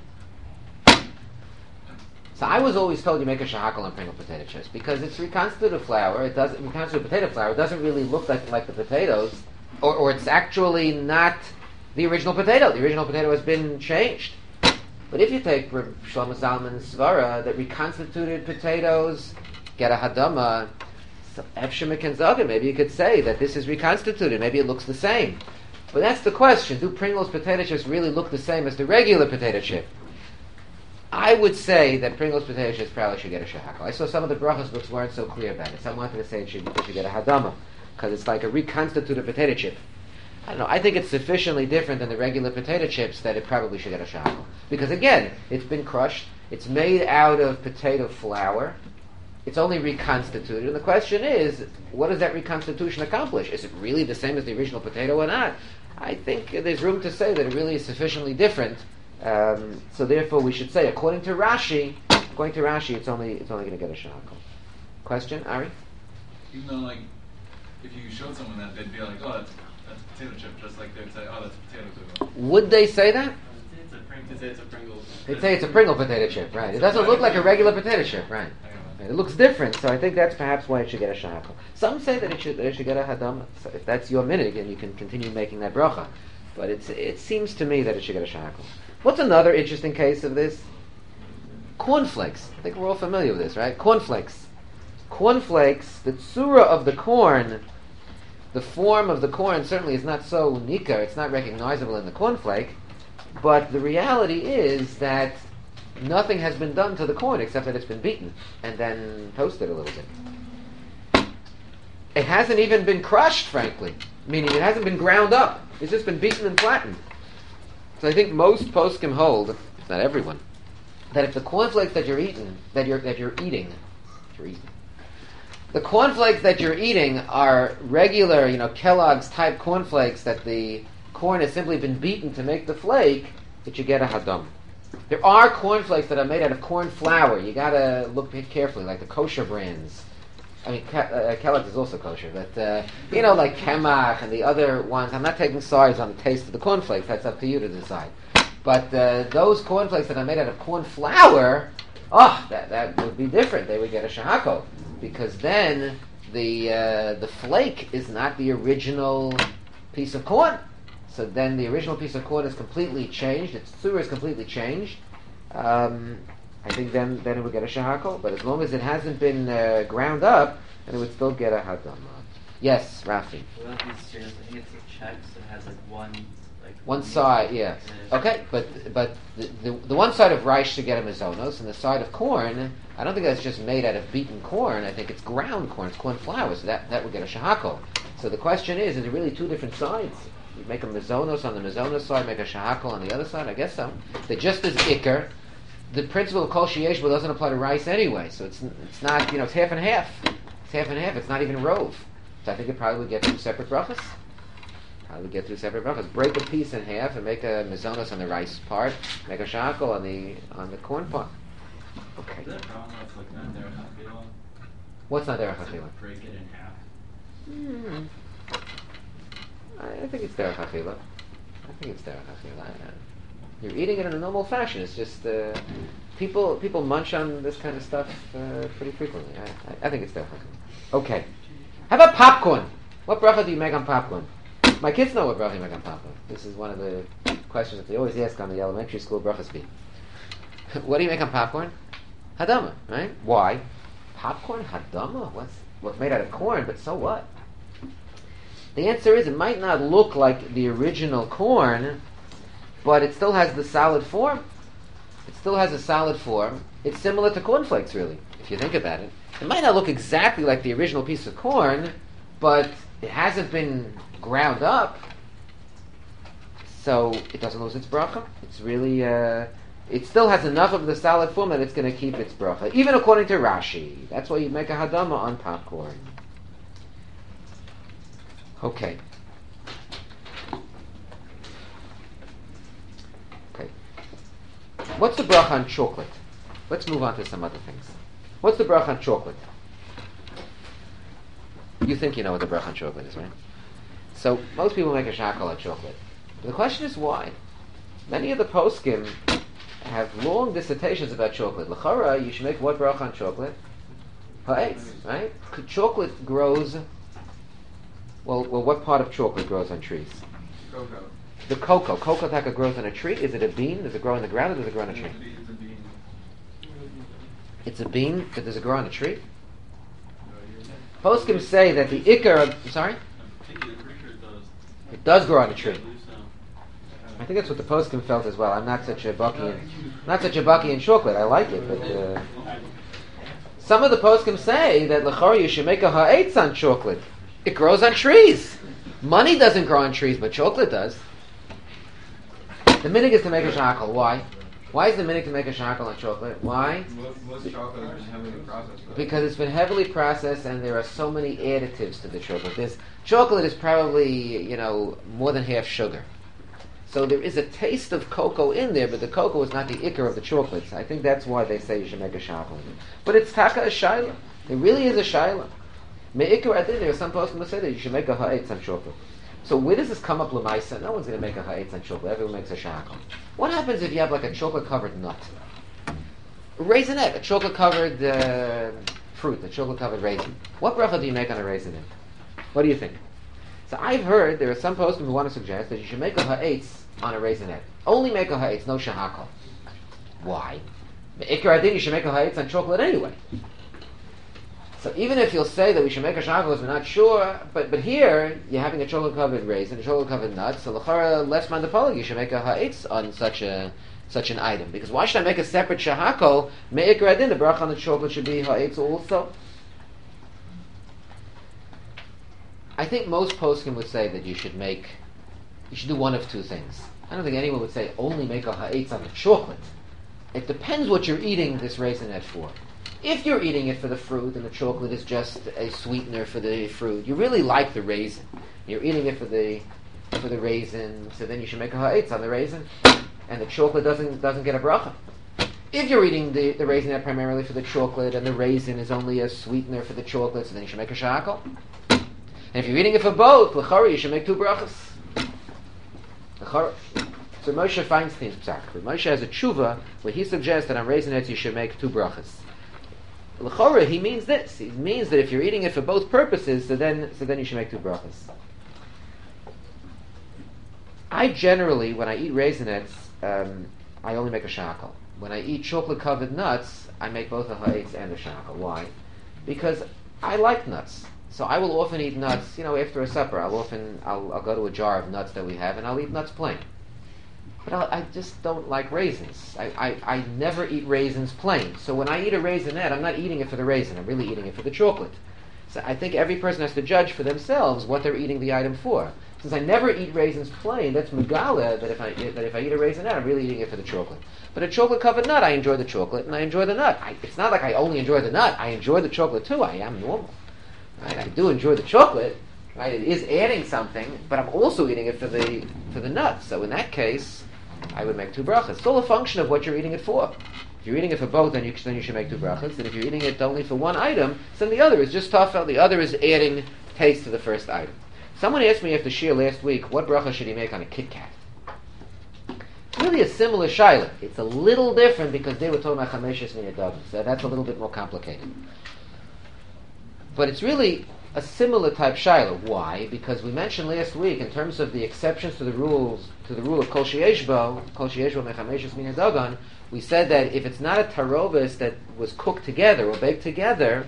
So I was always told you make a shahakal on Pringle potato chips because it's reconstituted flour. Reconstituted potato flour. It doesn't really look like the potatoes, or it's actually not the original potato. The original potato has been changed. But if you take Shlomo Zalman's svara that reconstituted potatoes get a hadama, so maybe you could say that this is reconstituted. Maybe it looks the same. But that's the question. Do Pringles potato chips really look the same as the regular potato chip? I would say that Pringles potato chips probably should get a shahakal. I saw some of the brachas books weren't so clear about it. Some wanted to say it should get a hadama because it's like a reconstituted potato chip. I don't know. I think it's sufficiently different than the regular potato chips that it probably should get a shahakal. Because again, it's been crushed. It's made out of potato flour. It's only reconstituted. And the question is, what does that reconstitution accomplish? Is it really the same as the original potato or not? I think there's room to say that it really is sufficiently different. So therefore we should say, according to Rashi, it's only going to get a shahakal. Question, Ari? Even though, like, if you showed someone that, they'd be like, oh, that's a potato chip, just like they'd say, oh, that's a potato chip. Would they say that? It's a Pringles. They'd say it's a Pringle potato chip, right? It doesn't look like a regular potato chip, right? It looks different, so I think that's perhaps why it should get a shahakal. Some say that it should get a hadam. So if that's your minig, and you can continue making that bracha. But it seems to me that it should get a shahakal. What's another interesting case of this? Cornflakes. I think we're all familiar with this, right? Cornflakes. Cornflakes, the tsura of the corn, the form of the corn certainly is not so nika, it's not recognizable in the cornflake, but the reality is that nothing has been done to the corn except that it's been beaten and then toasted a little bit. It hasn't even been crushed, frankly, meaning it hasn't been ground up. It's just been beaten and flattened. So I think most poskim hold, not everyone, that if the cornflakes that you're eating, the cornflakes that you're eating are regular, Kellogg's type cornflakes that the corn has simply been beaten to make the flake, that you get a hadam. There are cornflakes that are made out of corn flour. You gotta look carefully, like the kosher brands. I mean, Kellogg's is also kosher, but like Kemach and the other ones. I'm not taking sides on the taste of the cornflakes. That's up to you to decide. But those cornflakes that are made out of corn flour, that would be different. They would get a shahakal, because then the flake is not the original piece of corn. So then the original piece of corn is completely changed. Its tsura is completely changed. I think then it would get a shahakal. But as long as it hasn't been ground up, then it would still get a hadam. Yes, Rafi. Without these shares, I think it's a check that has one side, yeah. Okay, but the one side of rice should get a mizonos, and the side of corn, I don't think that's just made out of beaten corn. I think it's ground corn. It's corn flour, so that would get a shahakal. So the question is it really two different sides? You make a mizonos on the mizonos side, make a shahakal on the other side? I guess so. They're just as ikar. The principle of kol sheyesh doesn't apply to rice anyway, so it's not, it's half and half. It's half and half. It's not even rove. So I think it probably would get two separate brachas. Break a piece in half and make a mizonos on the rice part. Make a shahakal on the corn part. Okay. Is that a problem with like not derech hafila? What's not derech hafila? Break it in half. I think it's derech hafila. You're eating it in a normal fashion. It's just people munch on this kind of stuff pretty frequently. I think it's derech hafila. Okay. How about popcorn? What bracha do you make on popcorn? My kids know what bracha you make on popcorn. This is one of the questions that they always ask on the elementary school bracha speak. What do you make on popcorn? Hadama, right? Why? Popcorn hadama? What's made out of corn, but so what? The answer is it might not look like the original corn, but it still has the solid form. It still has a solid form. It's similar to cornflakes, really, if you think about it. It might not look exactly like the original piece of corn, but it hasn't been ground up, so it doesn't lose its bracha. It's really, it still has enough of the solid form that it's going to keep its bracha, even according to Rashi. That's why you make a hadama on popcorn. Okay. What's the bracha on chocolate? Let's move on to some other things. What's the bracha on chocolate? You think you know what the bracha on chocolate is, right? So most people make a shahakal on chocolate. But the question is why? Many of the poskim have long dissertations about chocolate. L'chara, you should make what bracha on chocolate? Ha'etz, right? Chocolate grows. Well, what part of chocolate grows on trees? Cocoa. The cocoa. Cocoa taka grows on a tree. Is it a bean? Does it grow on the ground or does it grow on a tree? It's a bean. It's a bean, but does it grow on a tree? Poskim say that the ikar of... Sorry? I'm pretty sure it does. It does grow on a tree. I believe so. I think that's what the poskim felt as well. I'm not such a bucky in chocolate. I like it, but some of the poskim say that l'chora you should make a ha'etz on chocolate. It grows on trees. Money doesn't grow on trees, but chocolate does. The minig is to make a shakal. Why? Why is the minig to make a shakal on chocolate? Why? Most chocolate has been heavily processed. Right? Because it's been heavily processed, and there are so many additives to the chocolate. Chocolate is probably, more than half sugar. So there is a taste of cocoa in there, but the cocoa is not the ikar of the chocolates. I think that's why they say you should make a shakal. But it's taka a shaila. It really is a shaila. Me'ikar adin, there are some poskim who say that you should make a ha'etz on chocolate. So where does this come up l'maisa? No one's going to make a ha'etz on chocolate. Everyone makes a shakal. What happens if you have like a chocolate-covered nut? A raisinette, a chocolate-covered fruit, a chocolate-covered raisin. What bracha do you make on a raisinette? What do you think? So I've heard there are some poskim who want to suggest that you should make a ha'etz on a raisinette. Only make a ha'etz, no shahakal. Why? Me'ikar adin, you should make a ha'etz on chocolate anyway. So even if you'll say that we should make a shakal, we're not sure, but here you're having a chocolate-covered raisin, a chocolate-covered nut, so l'chara less mandapolig, you should make a ha'etz on such an item. Because why should I make a separate shahakal? Me'ikar adin, the bracha on the chocolate should be ha'etz also. I think most poskim would say that you should do one of two things. I don't think anyone would say only make a ha'etz on the chocolate. It depends what you're eating this raisinette for. If you're eating it for the fruit and the chocolate is just a sweetener for the fruit, you really like the raisin. You're eating it for the raisin, so then you should make a ha'etz on the raisin, and the chocolate doesn't get a bracha. If you're eating the raisinette primarily for the chocolate and the raisin is only a sweetener for the chocolate, so then you should make a shakal. And if you're eating it for both, l'chara, you should make two brachas. L'chara. So Moshe Feinstein's psak. Moshe has a tshuva where he suggests that on raisinettes you should make two brachas. L'chora, he means this. He means that if you're eating it for both purposes, so then you should make two brachas. I generally, when I eat raisinettes, I only make a shakal. When I eat chocolate-covered nuts, I make both a ha'etz and a shakal. Why? Because I like nuts. So I will often eat nuts, after a supper. I'll go to a jar of nuts that we have, and I'll eat nuts plain. But I just don't like raisins. I never eat raisins plain. So when I eat a raisinette, I'm not eating it for the raisin. I'm really eating it for the chocolate. So I think every person has to judge for themselves what they're eating the item for. Since I never eat raisins plain, that's megala that if I eat a raisinette, I'm really eating it for the chocolate. But a chocolate-covered nut, I enjoy the chocolate and I enjoy the nut. It's not like I only enjoy the nut. I enjoy the chocolate too. I am normal. Right? I do enjoy the chocolate. Right? It is adding something, but I'm also eating it for the nut. So in that case, I would make two brachas. It's all a function of what you're eating it for. If you're eating it for both, then you should make two brachas. And if you're eating it only for one item, then the other is just tafel. The other is adding taste to the first item. Someone asked me after shir last week, what bracha should he make on a Kit Kat? It's really a similar shaila. It's a little different because they were talking about chameshes minadagim, so that's a little bit more complicated. But it's really a similar type shaila. Why? Because we mentioned last week, in terms of the exceptions to the rule of kol sheyeshbo mechameshes minadagan, we said that if it's not a tarovis that was cooked together or baked together,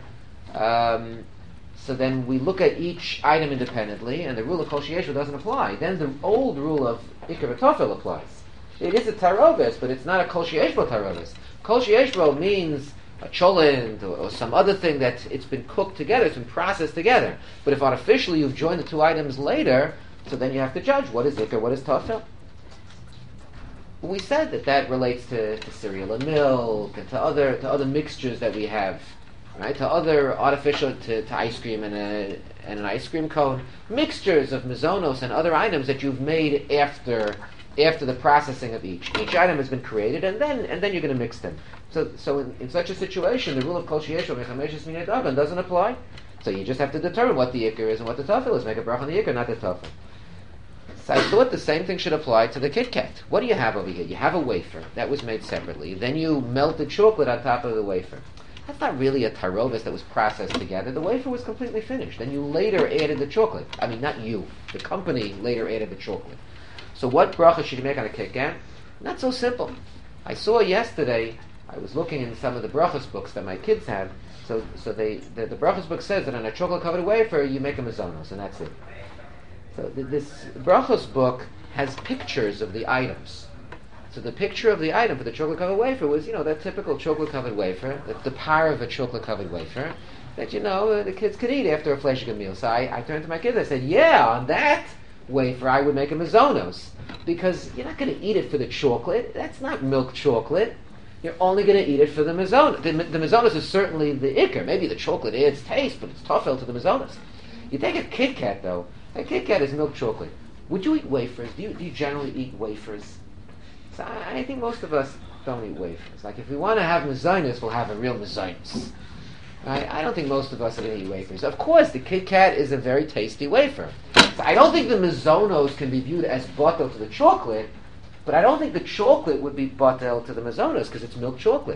so then we look at each item independently, and the rule of kol sheyeshbo doesn't apply. Then the old rule of ikar v'tofel applies. It is a tarovis, but it's not a kol sheyeshbo tarovis. Kol sheyeshbo means a cholent or some other thing that it's been cooked together, it's been processed together. But if artificially you've joined the two items later, so then you have to judge what is ikar, what is tafel. We said that relates to cereal and milk and to other mixtures that we have, right? To other artificial to ice cream and an ice cream cone, mixtures of mazonos and other items that you've made after the processing of each. Each item has been created, and then you're going to mix them. So in such a situation, the rule of kol sheyeshbo mechameshes minadagan doesn't apply. So you just have to determine what the ikar is and what the tafel is. Make a bracha on the ikar, not the tafel. So I thought the same thing should apply to the Kit Kat. What do you have over here? You have a wafer that was made separately. Then you melted chocolate on top of the wafer. That's not really a tarovis that was processed together. The wafer was completely finished. Then you later added the chocolate. I mean, not you. The company later added the chocolate. So what bracha should you make on a Kit Kat? Not so simple. I saw yesterday, I was looking in some of the brachas books that my kids have. So the brachas book says that on a chocolate-covered wafer, you make a mazonos, and that's it. So this brachos book has pictures of the items. So the picture of the item for the chocolate-covered wafer was, that typical chocolate-covered wafer, the par of a chocolate-covered wafer, that, the kids could eat after a fleshig meal. So I turned to my kids, I said, yeah, on that wafer I would make a mazonos. Because you're not going to eat it for the chocolate. That's not milk chocolate. You're only going to eat it for the mazonos. The mazonos is certainly the ikar. Maybe the chocolate adds taste, but it's tough to the mazonos. You take a Kit Kat, though. A Kit Kat is milk chocolate. Would you eat wafers? Do you generally eat wafers? So I think most of us don't eat wafers. Like if we want to have mazonos, we'll have a real mazonos. Right? I don't think most of us are going to eat wafers. Of course, the Kit Kat is a very tasty wafer. So I don't think the mazonos can be viewed as batel to the chocolate, but I don't think the chocolate would be batel to the mazonos because it's milk chocolate.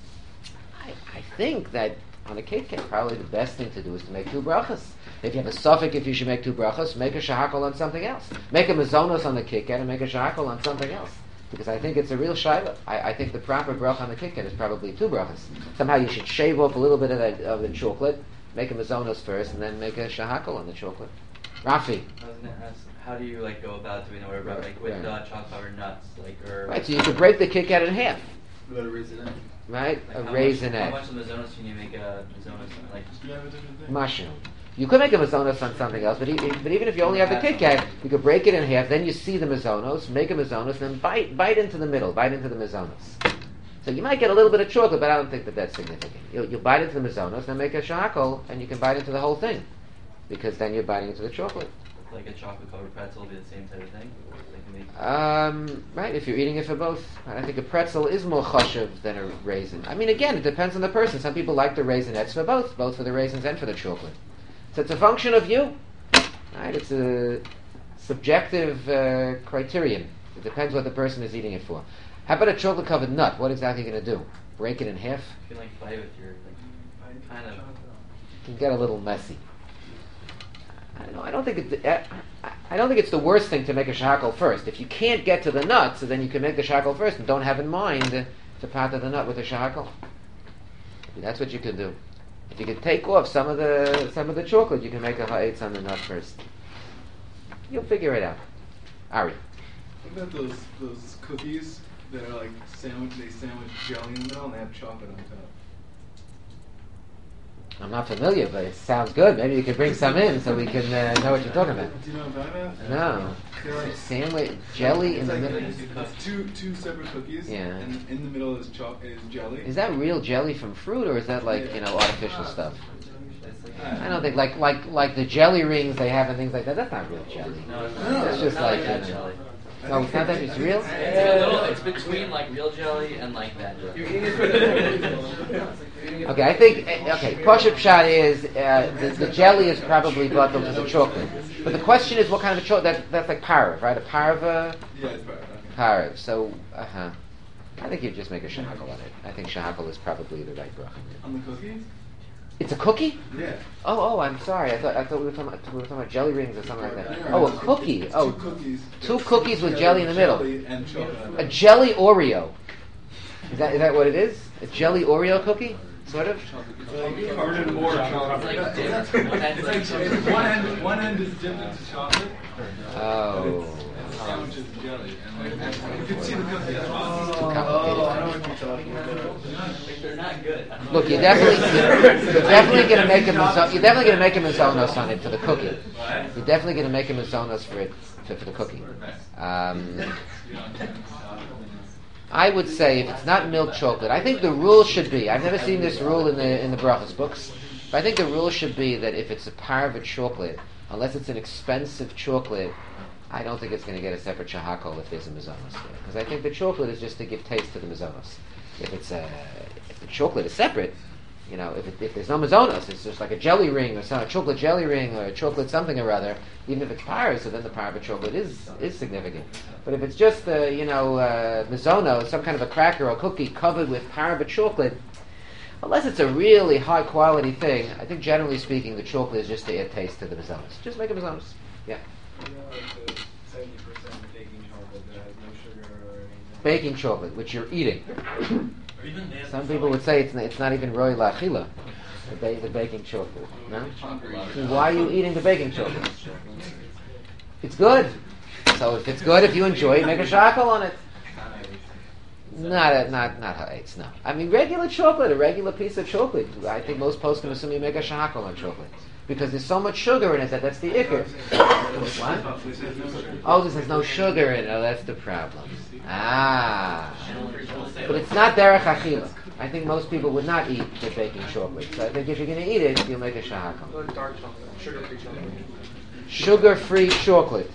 I think that on a Kit Kat, probably the best thing to do is to make 2 brachas. If you have a suffix, if you should make 2 brachas, make a shahakol on something else. Make a mazonos on the Kit Kat and make a shahakol on something else. Because I think it's a real shayla. I think the proper bracha on the Kit Kat is probably 2 brachas. Somehow you should shave off a little bit of the chocolate, make a mazonos first, and then make a shahakol on the chocolate. Rafi. I was going to ask, how do you go about doing it? Like with chocolate covered nuts, or right. So you could break the Kit Kat in half. Let it raisinette. Right, like a how raisinette. Much of mazonos can you make a mazonos like? Just do that with different things. Mushroom. You could make a mazonos on something else, but even if you only have the Kit Kat, you could break it in half. Then you see the mazonos, make a mazonos, and then bite into the middle, bite into the mazonos. So you might get a little bit of chocolate, but I don't think that's significant. You'll bite into the mazonos, then make a shahakol, and you can bite into the whole thing, because then you're biting into the chocolate. Like a chocolate covered pretzel will be the same type of thing. Right, if you're eating it for both. I think a pretzel is more chashuv than a raisin. I mean, again, it depends on the person. Some people like the raisinettes for both for the raisins and for the chocolate. So it's a function of you. Right, it's a subjective criterion. It depends what the person is eating it for. How about a chocolate-covered nut? What exactly are you going to do? Break it in half? You can bite with your kind of. It can get a little messy. I don't know. I don't think it's the worst thing to make a shahakol first. If you can't get to the nuts, so then you can make the shahakol first and don't have in mind to pat the nut with the shahakol. That's what you can do. If you can take off some of the chocolate, you can make a ha'etz on the nut first. You'll figure it out. Ari. What about those cookies that are like sandwich jelly in the middle and they have chocolate on top? I'm not familiar, but it sounds good. Maybe you could bring some in so we can know what you're talking about. Do you know what I'm talking about? No. They're like Sandwich jelly in the middle. It's two separate cookies. Yeah. And in the middle is jelly. Is that real jelly from fruit, or is that artificial stuff? I don't think like the jelly rings they have and things like that. That's not real jelly. No, That's just not like that jelly. No, it's not that. It's real. It's between real jelly and bad jelly. Okay, I think Pashup Pshat is the jelly is probably bottled to the chocolate, but the question is what kind of a chocolate. That's like parv, right? A parva. Yeah, it's parv. Parv. So, I think you just make a shahakol on it. I think shahakol is probably the right bracha. On the cookies? It's a cookie? Yeah. Oh, I'm sorry. I thought we were talking about jelly rings or something like that. Yeah. Oh, a cookie. Oh, 2 cookies. 2 cookies with jelly in the middle. Jelly and chocolate. A jelly Oreo. Is that what it is? A jelly Oreo cookie? Sort of? Covered in more chocolate. One end is dipped into chocolate. Oh. Sandwich is jelly. And you can see the cookie as well. Too complicated. I know what you're talking about. They're not good. Look, you're definitely going to make a mazonos on it for the cookie. You're definitely going to make a mazonos for the cookie. I would say if it's not milk chocolate, I think the rule should be. I've never seen this rule in the brachas books, but I think the rule should be that if it's a parva chocolate, unless it's an expensive chocolate, I don't think it's going to get a separate shahakol if there's a mazonos there, because I think the chocolate is just to give taste to the mazonos. If the chocolate is separate, if there's no mazonos, it's just like a jelly ring or a chocolate jelly ring or a chocolate something or other. Even if it's parva, so then the parva chocolate is significant. But if it's just mazonos, some kind of a cracker or cookie covered with parva chocolate, unless it's a really high quality thing, I think generally speaking the chocolate is just to add taste to the mazonos. Just make a mazonos. Yeah. Like the 70% baking chocolate that has no sugar or anything. Baking chocolate, which you're eating. Some people would say it's not even roy lachila, the baking chocolate. No? Why are you eating the baking chocolate? It's good. So if it's good, if you enjoy it, make a shakal on it. Not ha'etz, no. I mean, regular chocolate, a regular piece of chocolate. I think most posts can assume you make a shakal on chocolate. Because there's so much sugar in it that's the ikr. What? Oh, this has no sugar in it. Oh, that's the problem. But it's not derech achila. I think most people would not eat the baking chocolate. So I think if you're going to eat it, you'll make a shahakam. Dark chocolate, sugar-free chocolate. Sugar-free chocolate.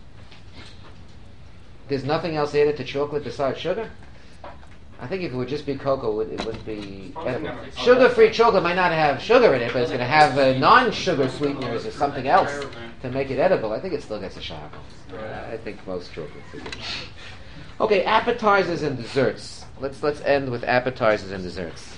There's nothing else added to chocolate besides sugar? I think if it would just be cocoa, it wouldn't be edible. Sugar-free chocolate might not have sugar in it, but it's going to have non-sugar sweeteners or something else to make it edible. I think it still gets a shahakam. I think most chocolates are good. Okay, appetizers and desserts. Let's end with appetizers and desserts.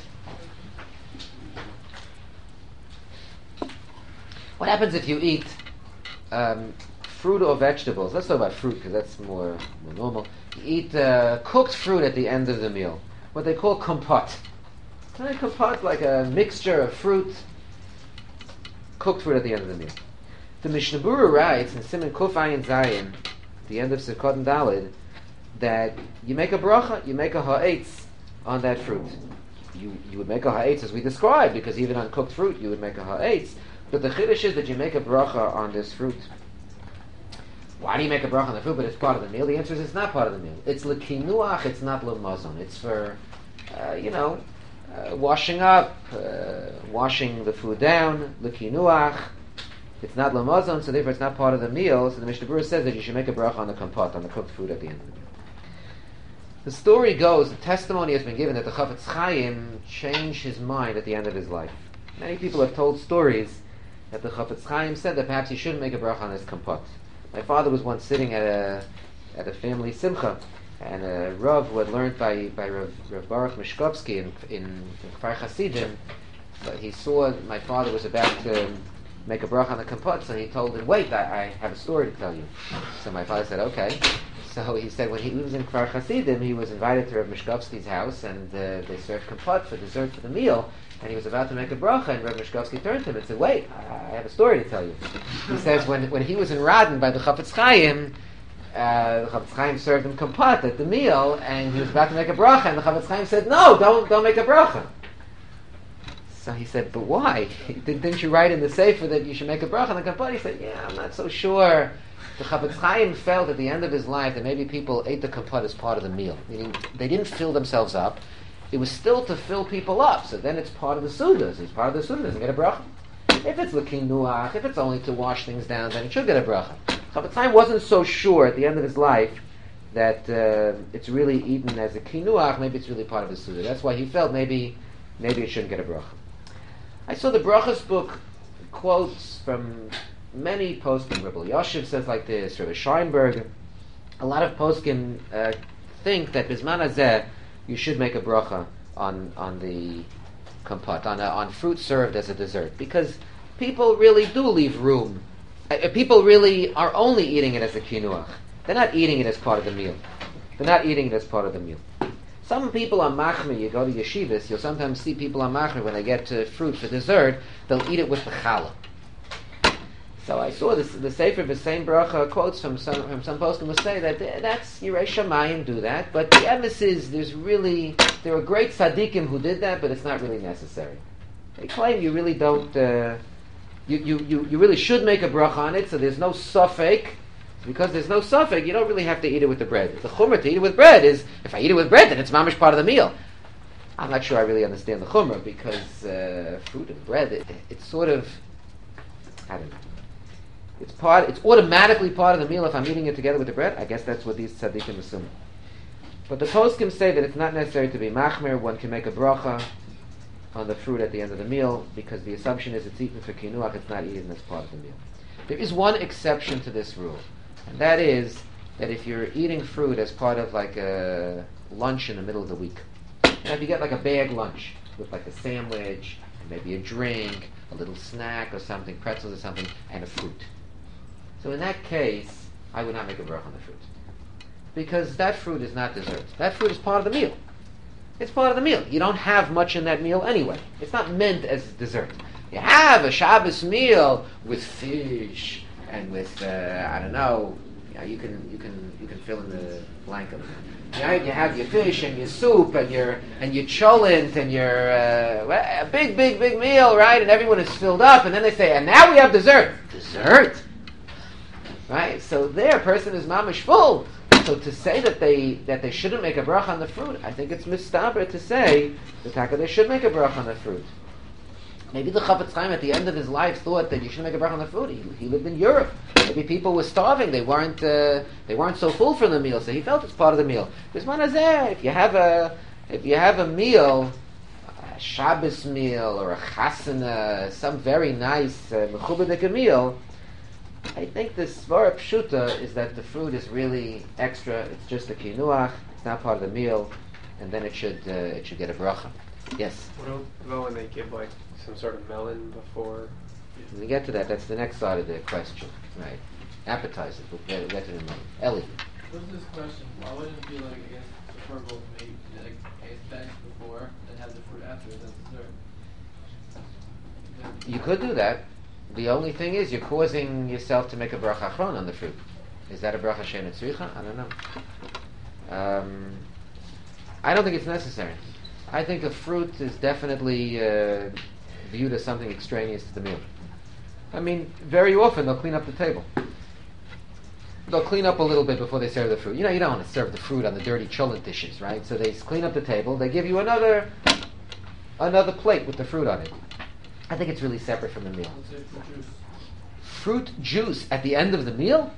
What happens if you eat fruit or vegetables? Let's talk about fruit because that's more normal. You eat cooked fruit at the end of the meal, what they call kompot. Kompot, like a mixture of fruit, cooked fruit at the end of the meal. The Mishnah Berurah writes in Siman Kuf Ayin Zayin, the end of Sukkot and Daled, that you make a bracha, you make a ha'etz on that fruit. You would make a ha'etz as we described, because even on cooked fruit you would make a ha'etz. But the chiddush is that you make a bracha on this fruit. Why do you make a bracha on the fruit, but it's part of the meal? The answer is it's not part of the meal. It's lekinuach, it's not lemazon. It's for, washing up, washing the food down, lekinuach. It's not lemazon, so therefore it's not part of the meal. So the Mishnah Berurah says that you should make a bracha on the kompot, on the cooked food at the end of the meal. The story goes, the testimony has been given that the Chafetz Chaim changed his mind at the end of his life. Many people have told stories that the Chafetz Chaim said that perhaps he shouldn't make a bracha on his kompot. My father was once sitting at a family simcha, and a Rav who had learned by Rav Baruch Mishkovsky in Kfar Hasidim, but he saw my father was about to make a bracha on the kompot, so he told him, wait, I have a story to tell you. So my father said, okay. So he said when he was in Kfar Hasidim, he was invited to Rav Mishkovsky's house, and they served kompot for dessert for the meal, and he was about to make a bracha, and Rav Mishkovsky turned to him and said, wait, I have a story to tell you. He says when he was in Radin by the Chafetz Chaim, the Chafetz Chaim served him kompot at the meal, and he was about to make a bracha, and the Chafetz Chaim said, no, don't make a bracha. So he said, but why? Didn't you write in the Sefer that you should make a bracha on the kompot? He said, yeah, I'm not so sure. The Chafetz Chaim felt at the end of his life that maybe people ate the kompot as part of the meal. Meaning they didn't fill themselves up. It was still to fill people up. So then it's part of the Sudas. It's part of the Sudas. Doesn't get a bracha. If it's l'kinuach, if it's only to wash things down, then it should get a bracha. Chafetz Chaim wasn't so sure at the end of his life that it's really eaten as a kinuach. Maybe it's really part of the Suda. That's why he felt maybe it shouldn't get a bracha. I saw the Brachas book quotes from many poskim. Rebbe Yoshev says like this, Rebbe Scheinberg. A lot of poskim think that bisman hazeh you should make a bracha on the kompot, on fruit served as a dessert, because people really do leave room. People really are only eating it as a kinuach. They're not eating it as part of the meal. Some people are machmir. You go to yeshivas, you'll sometimes see people are machmir when they get fruit for dessert. They'll eat it with the challah. So I saw the Sefer of the same bracha quotes from some poskim will say that that's Yirei Shamayim do that, but the emes is there are great tzaddikim who did that, but it's not really necessary. They claim you really don't you really should make a bracha on it, so there's no suffix. Because there's no suffix, you don't really have to eat it with the bread. The chumrah to eat it with bread is, if I eat it with bread, then it's mamish part of the meal. I'm not sure I really understand the chumrah, because fruit and bread, it's sort of, I don't know. It's automatically part of the meal if I'm eating it together with the bread. I guess that's what these tzaddikim assume. But the poskim say that it's not necessary to be machmir. One can make a bracha on the fruit at the end of the meal, because the assumption is it's eaten for kinuach, it's not eaten as part of the meal. There is one exception to this rule, and that is that if you're eating fruit as part of like a lunch in the middle of the week, and if you get like a bag lunch with like a sandwich, and maybe a drink, a little snack or something, pretzels or something, and a fruit. So in that case, I would not make a bracha on the fruit. Because that fruit is not dessert. That fruit is part of the meal. It's part of the meal. You don't have much in that meal anyway. It's not meant as dessert. You have a Shabbos meal with fish and with, You can fill in the blank of it. You have your fish and your soup and your cholent and your a big meal, right? And everyone is filled up, and then they say, and now we have dessert. Dessert, right? So their person is mamish full. So to say that they shouldn't make a bracha on the fruit, I think it's mistaber to say that they should make a bracha on the fruit. Maybe the Chafetz Chaim at the end of his life thought that you should make a bracha on the fruit. He lived in Europe. Maybe people were starving. They weren't so full from the meal, so he felt it's part of the meal. Bisman hazeh, if you have a meal, a Shabbos meal or a chasana, some very nice mechubadik meal, I think the svara pshuta is that the fruit is really extra. It's just a kinuach. It's not part of the meal, and then it should get a bracha. Yes. What about when they give like some sort of melon before? When we get to that, that's the next side of the question, right? Appetizers. We'll get to them. Ellie. What's this question? Why wouldn't it be like, I guess, preferable to make like thanks before and have the fruit after as dessert? You could do that. The only thing is you're causing yourself to make a bracha achron on the fruit. Is that a bracha she'ein tzricha? I don't know. I don't think it's necessary. I think a fruit is definitely viewed as something extraneous to the meal. I mean, very often they'll clean up the table. They'll clean up a little bit before they serve the fruit. You know, you don't want to serve the fruit on the dirty cholent dishes, right? So they clean up the table. They give you another plate with the fruit on it. I think it's really separate from the meal. Fruit juice at the end of the meal?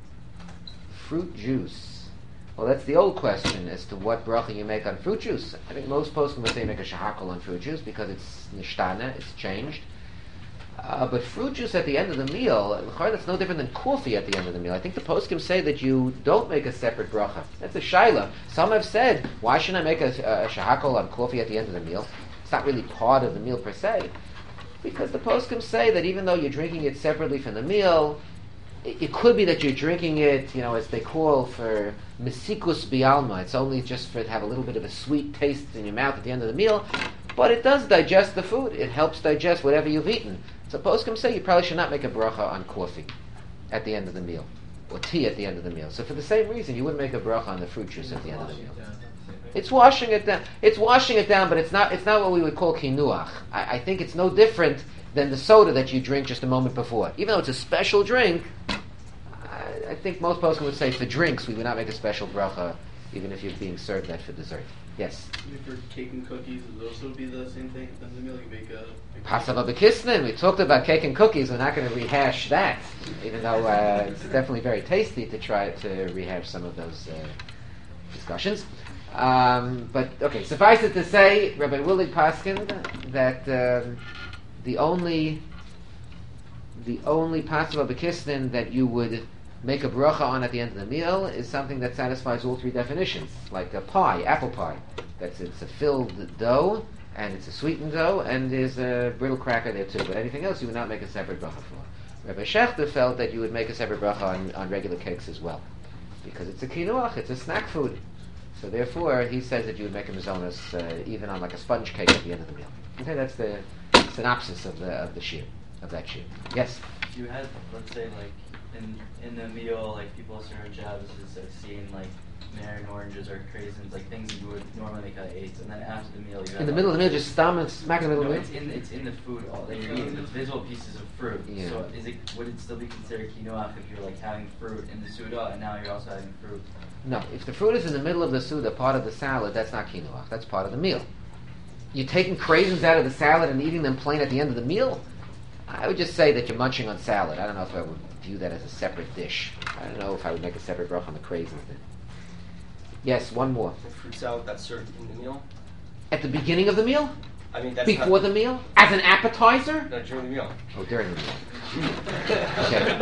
Fruit juice. Well, that's the old question as to what bracha you make on fruit juice. I think most poskim would say make a shahakol on fruit juice because it's nishtana, it's changed. But fruit juice at the end of the meal, that's no different than coffee at the end of the meal. I think the poskim say that you don't make a separate bracha. That's a shaila. Some have said, why shouldn't I make a shahakol on coffee at the end of the meal? It's not really part of the meal per se. Because the poskim say that even though you're drinking it separately from the meal, it could be that you're drinking it, as they call for mesikus bialma. It's only just for it to have a little bit of a sweet taste in your mouth at the end of the meal, but it does digest the food. It helps digest whatever you've eaten. So poskim say you probably should not make a bracha on coffee at the end of the meal, or tea at the end of the meal. So for the same reason, you wouldn't make a bracha on the fruit juice at the end of the meal. It's washing it down. It's washing it down, but it's not what we would call kinuach. I think it's no different than the soda that you drink just a moment before. Even though it's a special drink, I think most poskim would say for drinks we would not make a special bracha, even if you're being served that for dessert. Yes? For cake and cookies, would also be the same thing as the meal? You make a Pasava b'kisnin. We talked about cake and cookies. We're not going to rehash that, even though it's definitely very tasty to try to rehash some of those discussions. But okay, suffice it to say, Rabbi Willig Paskin, that the only pasava b'kisnin that you would make a bracha on at the end of the meal is something that satisfies all three definitions, like a pie, apple pie. It's a filled dough, and it's a sweetened dough, and there's a brittle cracker there too. But anything else you would not make a separate bracha for. Rabbi Shechter felt that you would make a separate bracha on regular cakes as well, because it's a kinuach, it's a snack food. So therefore, he says that you would make a mizonos even on like a sponge cake at the end of the meal. Okay, that's the synopsis of the shir, of that shir. Yes? You had, let's say, like, in the meal, like, people serve Shabbos is like seeing, like, mandarin oranges or craisins, like things that you would normally make out of eights, and then after the meal, you have... In the middle of the meal, just smack in the middle of the meal? It's in the food that you're eating. It's visible pieces of fruit. Yeah. So would it still be considered quinoa if you're, like, having fruit in the Suda, and now you're also having fruit? No, if the fruit is in the middle of the Suda, part of the salad, that's not quinoa. That's part of the meal. You're taking craisins out of the salad and eating them plain at the end of the meal? I would just say that you're munching on salad. I don't know if I would view that as a separate dish. I don't know if I would make a separate bracha on the craisins then. Yes, one more. The fruit salad that's served in the meal? At the beginning of the meal? I mean, that's before the meal? As an appetizer? No, during the meal. Oh, during the meal. Okay.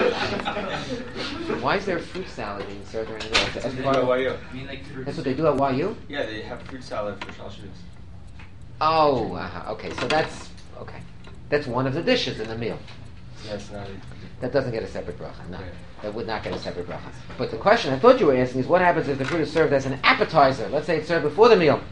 Why is there fruit salad being served during the meal? That's what they do at YU. I mean, like fruit. That's what they do at YU? Yeah, they have fruit salad for Shal Shabbos. Oh, okay. So that's okay. That's one of the dishes in the meal. Yes, not it. That doesn't get a separate bracha. No, Okay. that would not get a separate bracha. But the question I thought you were asking is, what happens if the fruit is served as an appetizer? Let's say it's served before the meal.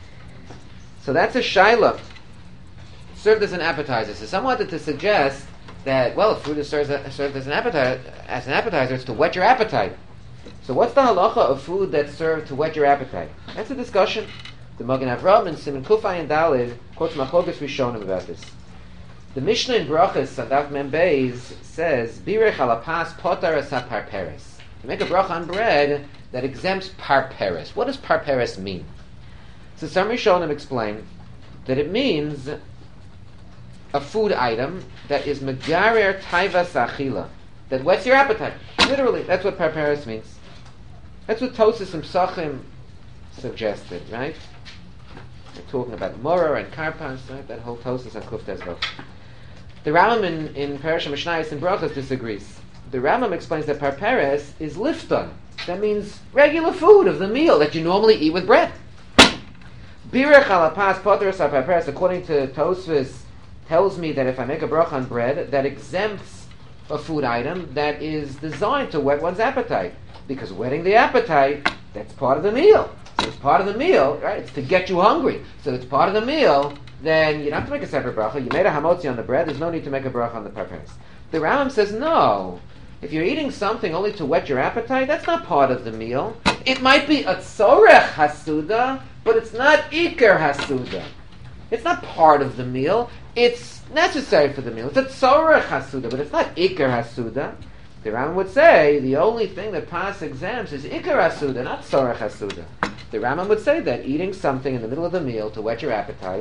So that's a shaila. Served as an appetizer. So some wanted to suggest that, well, if food is served as an appetizer, it's to whet your appetite. So what's the halacha of food that's served to whet your appetite? That's a discussion. The Magen Avraham and Siman Kufay and Dalid quotes Machlokas Rishonim about this. The Mishnah in Brachas on Daf Mem Beis says, Birech alapas potar es parperes. To make a bracha on bread that exempts parperes. What does parperes mean? So some Rishonim explain that it means a food item that is megarer taivas achila, that whets your appetite. Literally, that's what parperes means. That's what Tosas and Psachim suggested, right? They're talking about Morah and Karpas, right? That whole Tosas and Kuftes both. The Rambam in Parashah Mishnayos and Brachos disagrees. The Rambam explains that parperes is lifton. That means regular food of the meal that you normally eat with bread. Birech alapas poteres parperes, according to Tosfos, tells me that if I make a bracha on bread, that exempts a food item that is designed to whet one's appetite. Because whetting the appetite, that's part of the meal. So it's part of the meal, right? It's to get you hungry. So it's part of the meal, then you don't have to make a separate bracha. You made a hamotzi on the bread, there's no need to make a bracha on the parperes. The Rambam says no. If you're eating something only to whet your appetite, that's not part of the meal. It might be a tzorech hasuda, but it's not iker hasuda. It's not part of the meal. It's necessary for the meal. It's a tzorech hasuda, but it's not iker hasuda. The Rambam would say the only thing that pas exempts is iker hasuda, not tzorech hasuda. The Rambam would say that eating something in the middle of the meal to whet your appetite,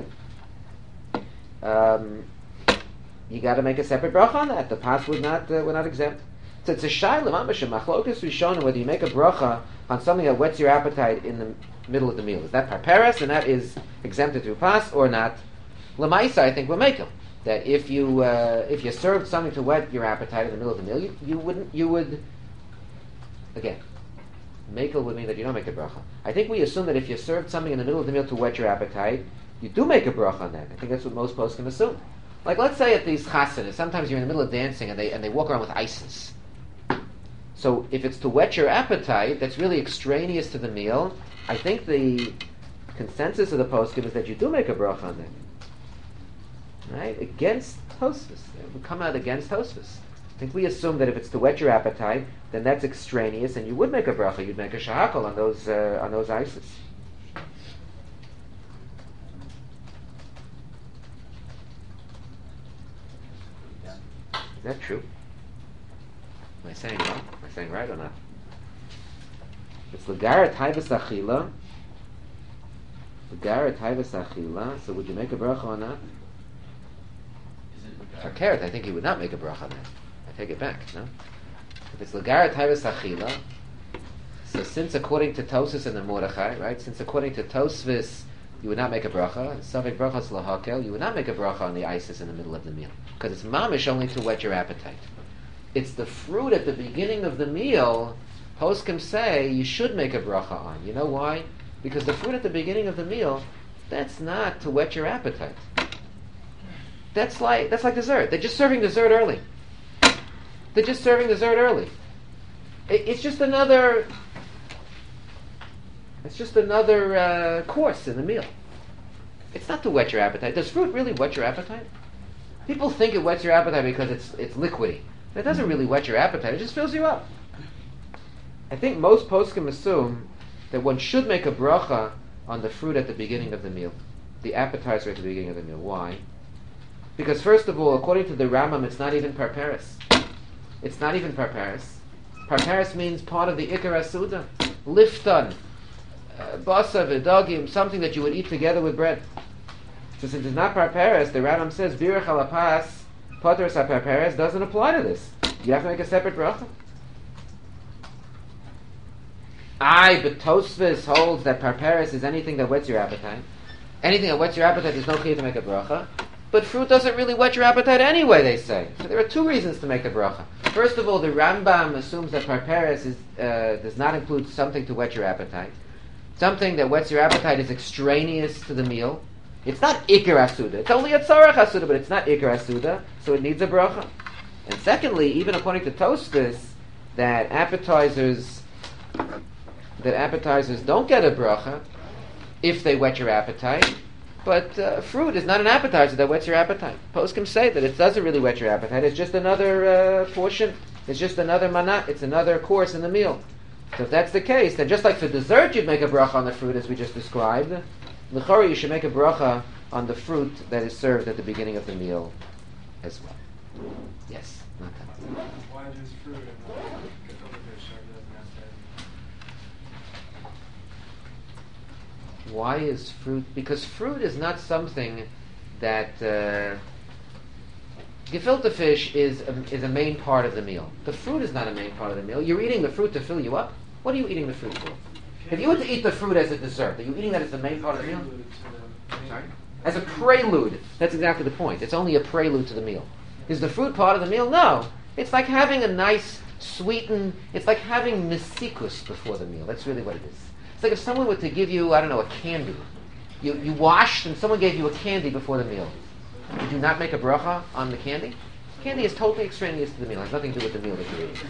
you got to make a separate bracha on that. The pas would not exempt. So it's a shayla mamash machlokas rishonim whether you make a bracha on something that whets your appetite in the middle of the meal. Is that parperes and that is exempted through pas or not? Lamaisa, I think we'll make them. That if you served something to whet your appetite in the middle of the meal, you would again. Makel would mean that you don't make a bracha. I think we assume that if you served something in the middle of the meal to whet your appetite, you do make a bracha on that. I think that's what most poskim assume. Like let's say at these chasanas, sometimes you're in the middle of dancing and they walk around with ices. So if it's to whet your appetite, that's really extraneous to the meal. I think the consensus of the poskim is that you do make a bracha on that. Right? Against Tosfos. We come out against Tosfos. I think we assume that if it's to whet your appetite, then that's extraneous, and you would make a bracha. You'd make a shahakol on those ices. Is that true? Am I saying wrong? Am I saying right or not? It's l'gara taivas achila. L'gara taivas achila. So would you make a bracha on that? For carrot, I think he would not make a bracha on that. I take it back, no? If it's l'gara taivas achila, so since according to Tosfos and the Mordechai, right? Since according to Tosfos, you would not make a bracha, and Savik brachas lahakel, you would not make a bracha on the isis in the middle of the meal. Because it's mamish only to whet your appetite. It's the fruit at the beginning of the meal, poskim say you should make a bracha on. You know why? Because the fruit at the beginning of the meal, that's not to whet your appetite. That's like dessert. They're just serving dessert early. It's just another course in the meal. It's not to whet your appetite. Does fruit really whet your appetite? People think it whets your appetite because it's liquidy. It doesn't really whet your appetite. It just fills you up. I think most poskim assume that one should make a bracha on the fruit at the beginning of the meal, the appetizer at the beginning of the meal. Why? Because first of all, according to the Rambam, it's not even parperes. It's not even parperes. Parperes means part of the ikar asuda, lifton, basa v'dagim, something that you would eat together with bread. So since it's not parperes, the Rambam says birach alapas poteres parperes doesn't apply to this. You have to make a separate bracha. But Tosfos holds that parperes is anything that whets your appetite. Anything that whets your appetite is no key to make a bracha. But fruit doesn't really whet your appetite anyway, they say. So there are two reasons to make a bracha. First of all, the Rambam assumes that parperes does not include something to whet your appetite. Something that whets your appetite is extraneous to the meal. It's not ikar asuda. It's only a tzarech asuda, but it's not ikar asuda, so it needs a bracha. And secondly, even according to Tosfos, that appetizers don't get a bracha if they whet your appetite, But fruit is not an appetizer that whets your appetite. Poskim say that it doesn't really whet your appetite. It's just another portion. It's just another mana. It's another course in the meal. So if that's the case, then just like for dessert you'd make a bracha on the fruit as we just described, l'chora you should make a bracha on the fruit that is served at the beginning of the meal as well. Yes? Natan. Why just fruit and not gefilte fish, or doesn't have to? Why is fruit? Because fruit is not something that gefilte fish is a main part of the meal. The fruit is not a main part of the meal. You're eating the fruit to fill you up. What are you eating the fruit for? If you were to eat the fruit as a dessert, are you eating that as the main part of the meal? Sorry? As a prelude. That's exactly the point. It's only a prelude to the meal. Is the fruit part of the meal? No. It's like having a nice, sweetened, it's like having mesikus before the meal. That's really what it is. It's like if someone were to give you, I don't know, a candy. You washed and someone gave you a candy before the meal. Would you not make a bracha on the candy? Candy is totally extraneous to the meal. It has nothing to do with the meal that you're eating.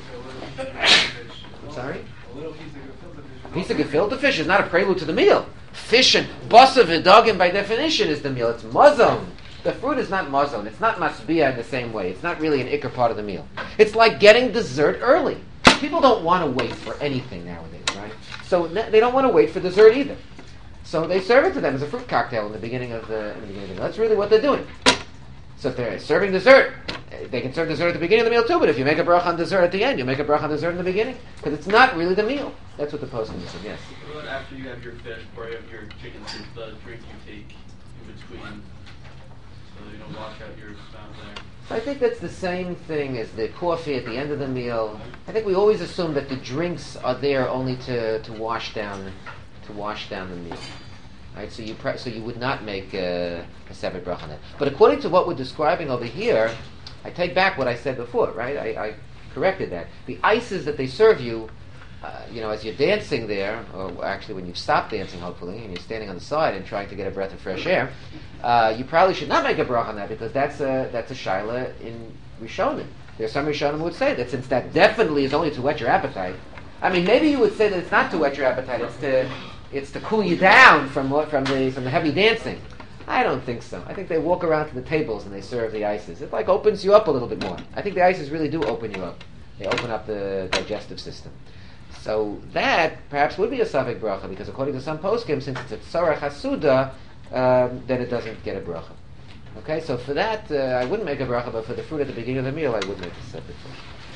I'm sorry? A little piece of gefilte fish. A piece of gefilte fish is not a prelude to the meal. Fish and basa v'dagim by definition is the meal. It's mazon. The fruit is not mazon. It's not masbia in the same way. It's not really an ikar part of the meal. It's like getting dessert early. People don't want to wait for anything nowadays, right? So they don't want to wait for dessert either. So they serve it to them as a fruit cocktail in the beginning of the meal. That's really what they're doing. So if they're serving dessert, they can serve dessert at the beginning of the meal too, but if you make a bracha on dessert at the end, you make a bracha on dessert in the beginning. Because it's not really the meal. That's what the poskim said, yes. What about after you have your fish, or you have your chicken soup, the drink you take in between, so you don't wash out your spout there? So I think that's the same thing as the coffee at the end of the meal. I think we always assume that the drinks are there only to wash down the meal. Right? So you would not make a separate bracha on that. But according to what we're describing over here, I take back what I said before, right? I corrected that. The ices that they serve you, as you're dancing there, or actually when you've stopped dancing, hopefully, and you're standing on the side and trying to get a breath of fresh air, you probably should not make a bracha on that because that's a shaila in Rishonim. There's some Rishonim who would say that since that definitely is only to whet your appetite. I mean, maybe you would say that it's not to whet your appetite; it's to cool you down from the heavy dancing. I don't think so. I think they walk around to the tables and they serve the ices. It like opens you up a little bit more. I think the ices really do open you up. They open up the digestive system. So that perhaps would be a Savik bracha because according to some poskim, since it's a tzarach hasuda, then it doesn't get a bracha. Okay, so for that I wouldn't make a bracha, but for the fruit at the beginning of the meal, I would make a separate bracha.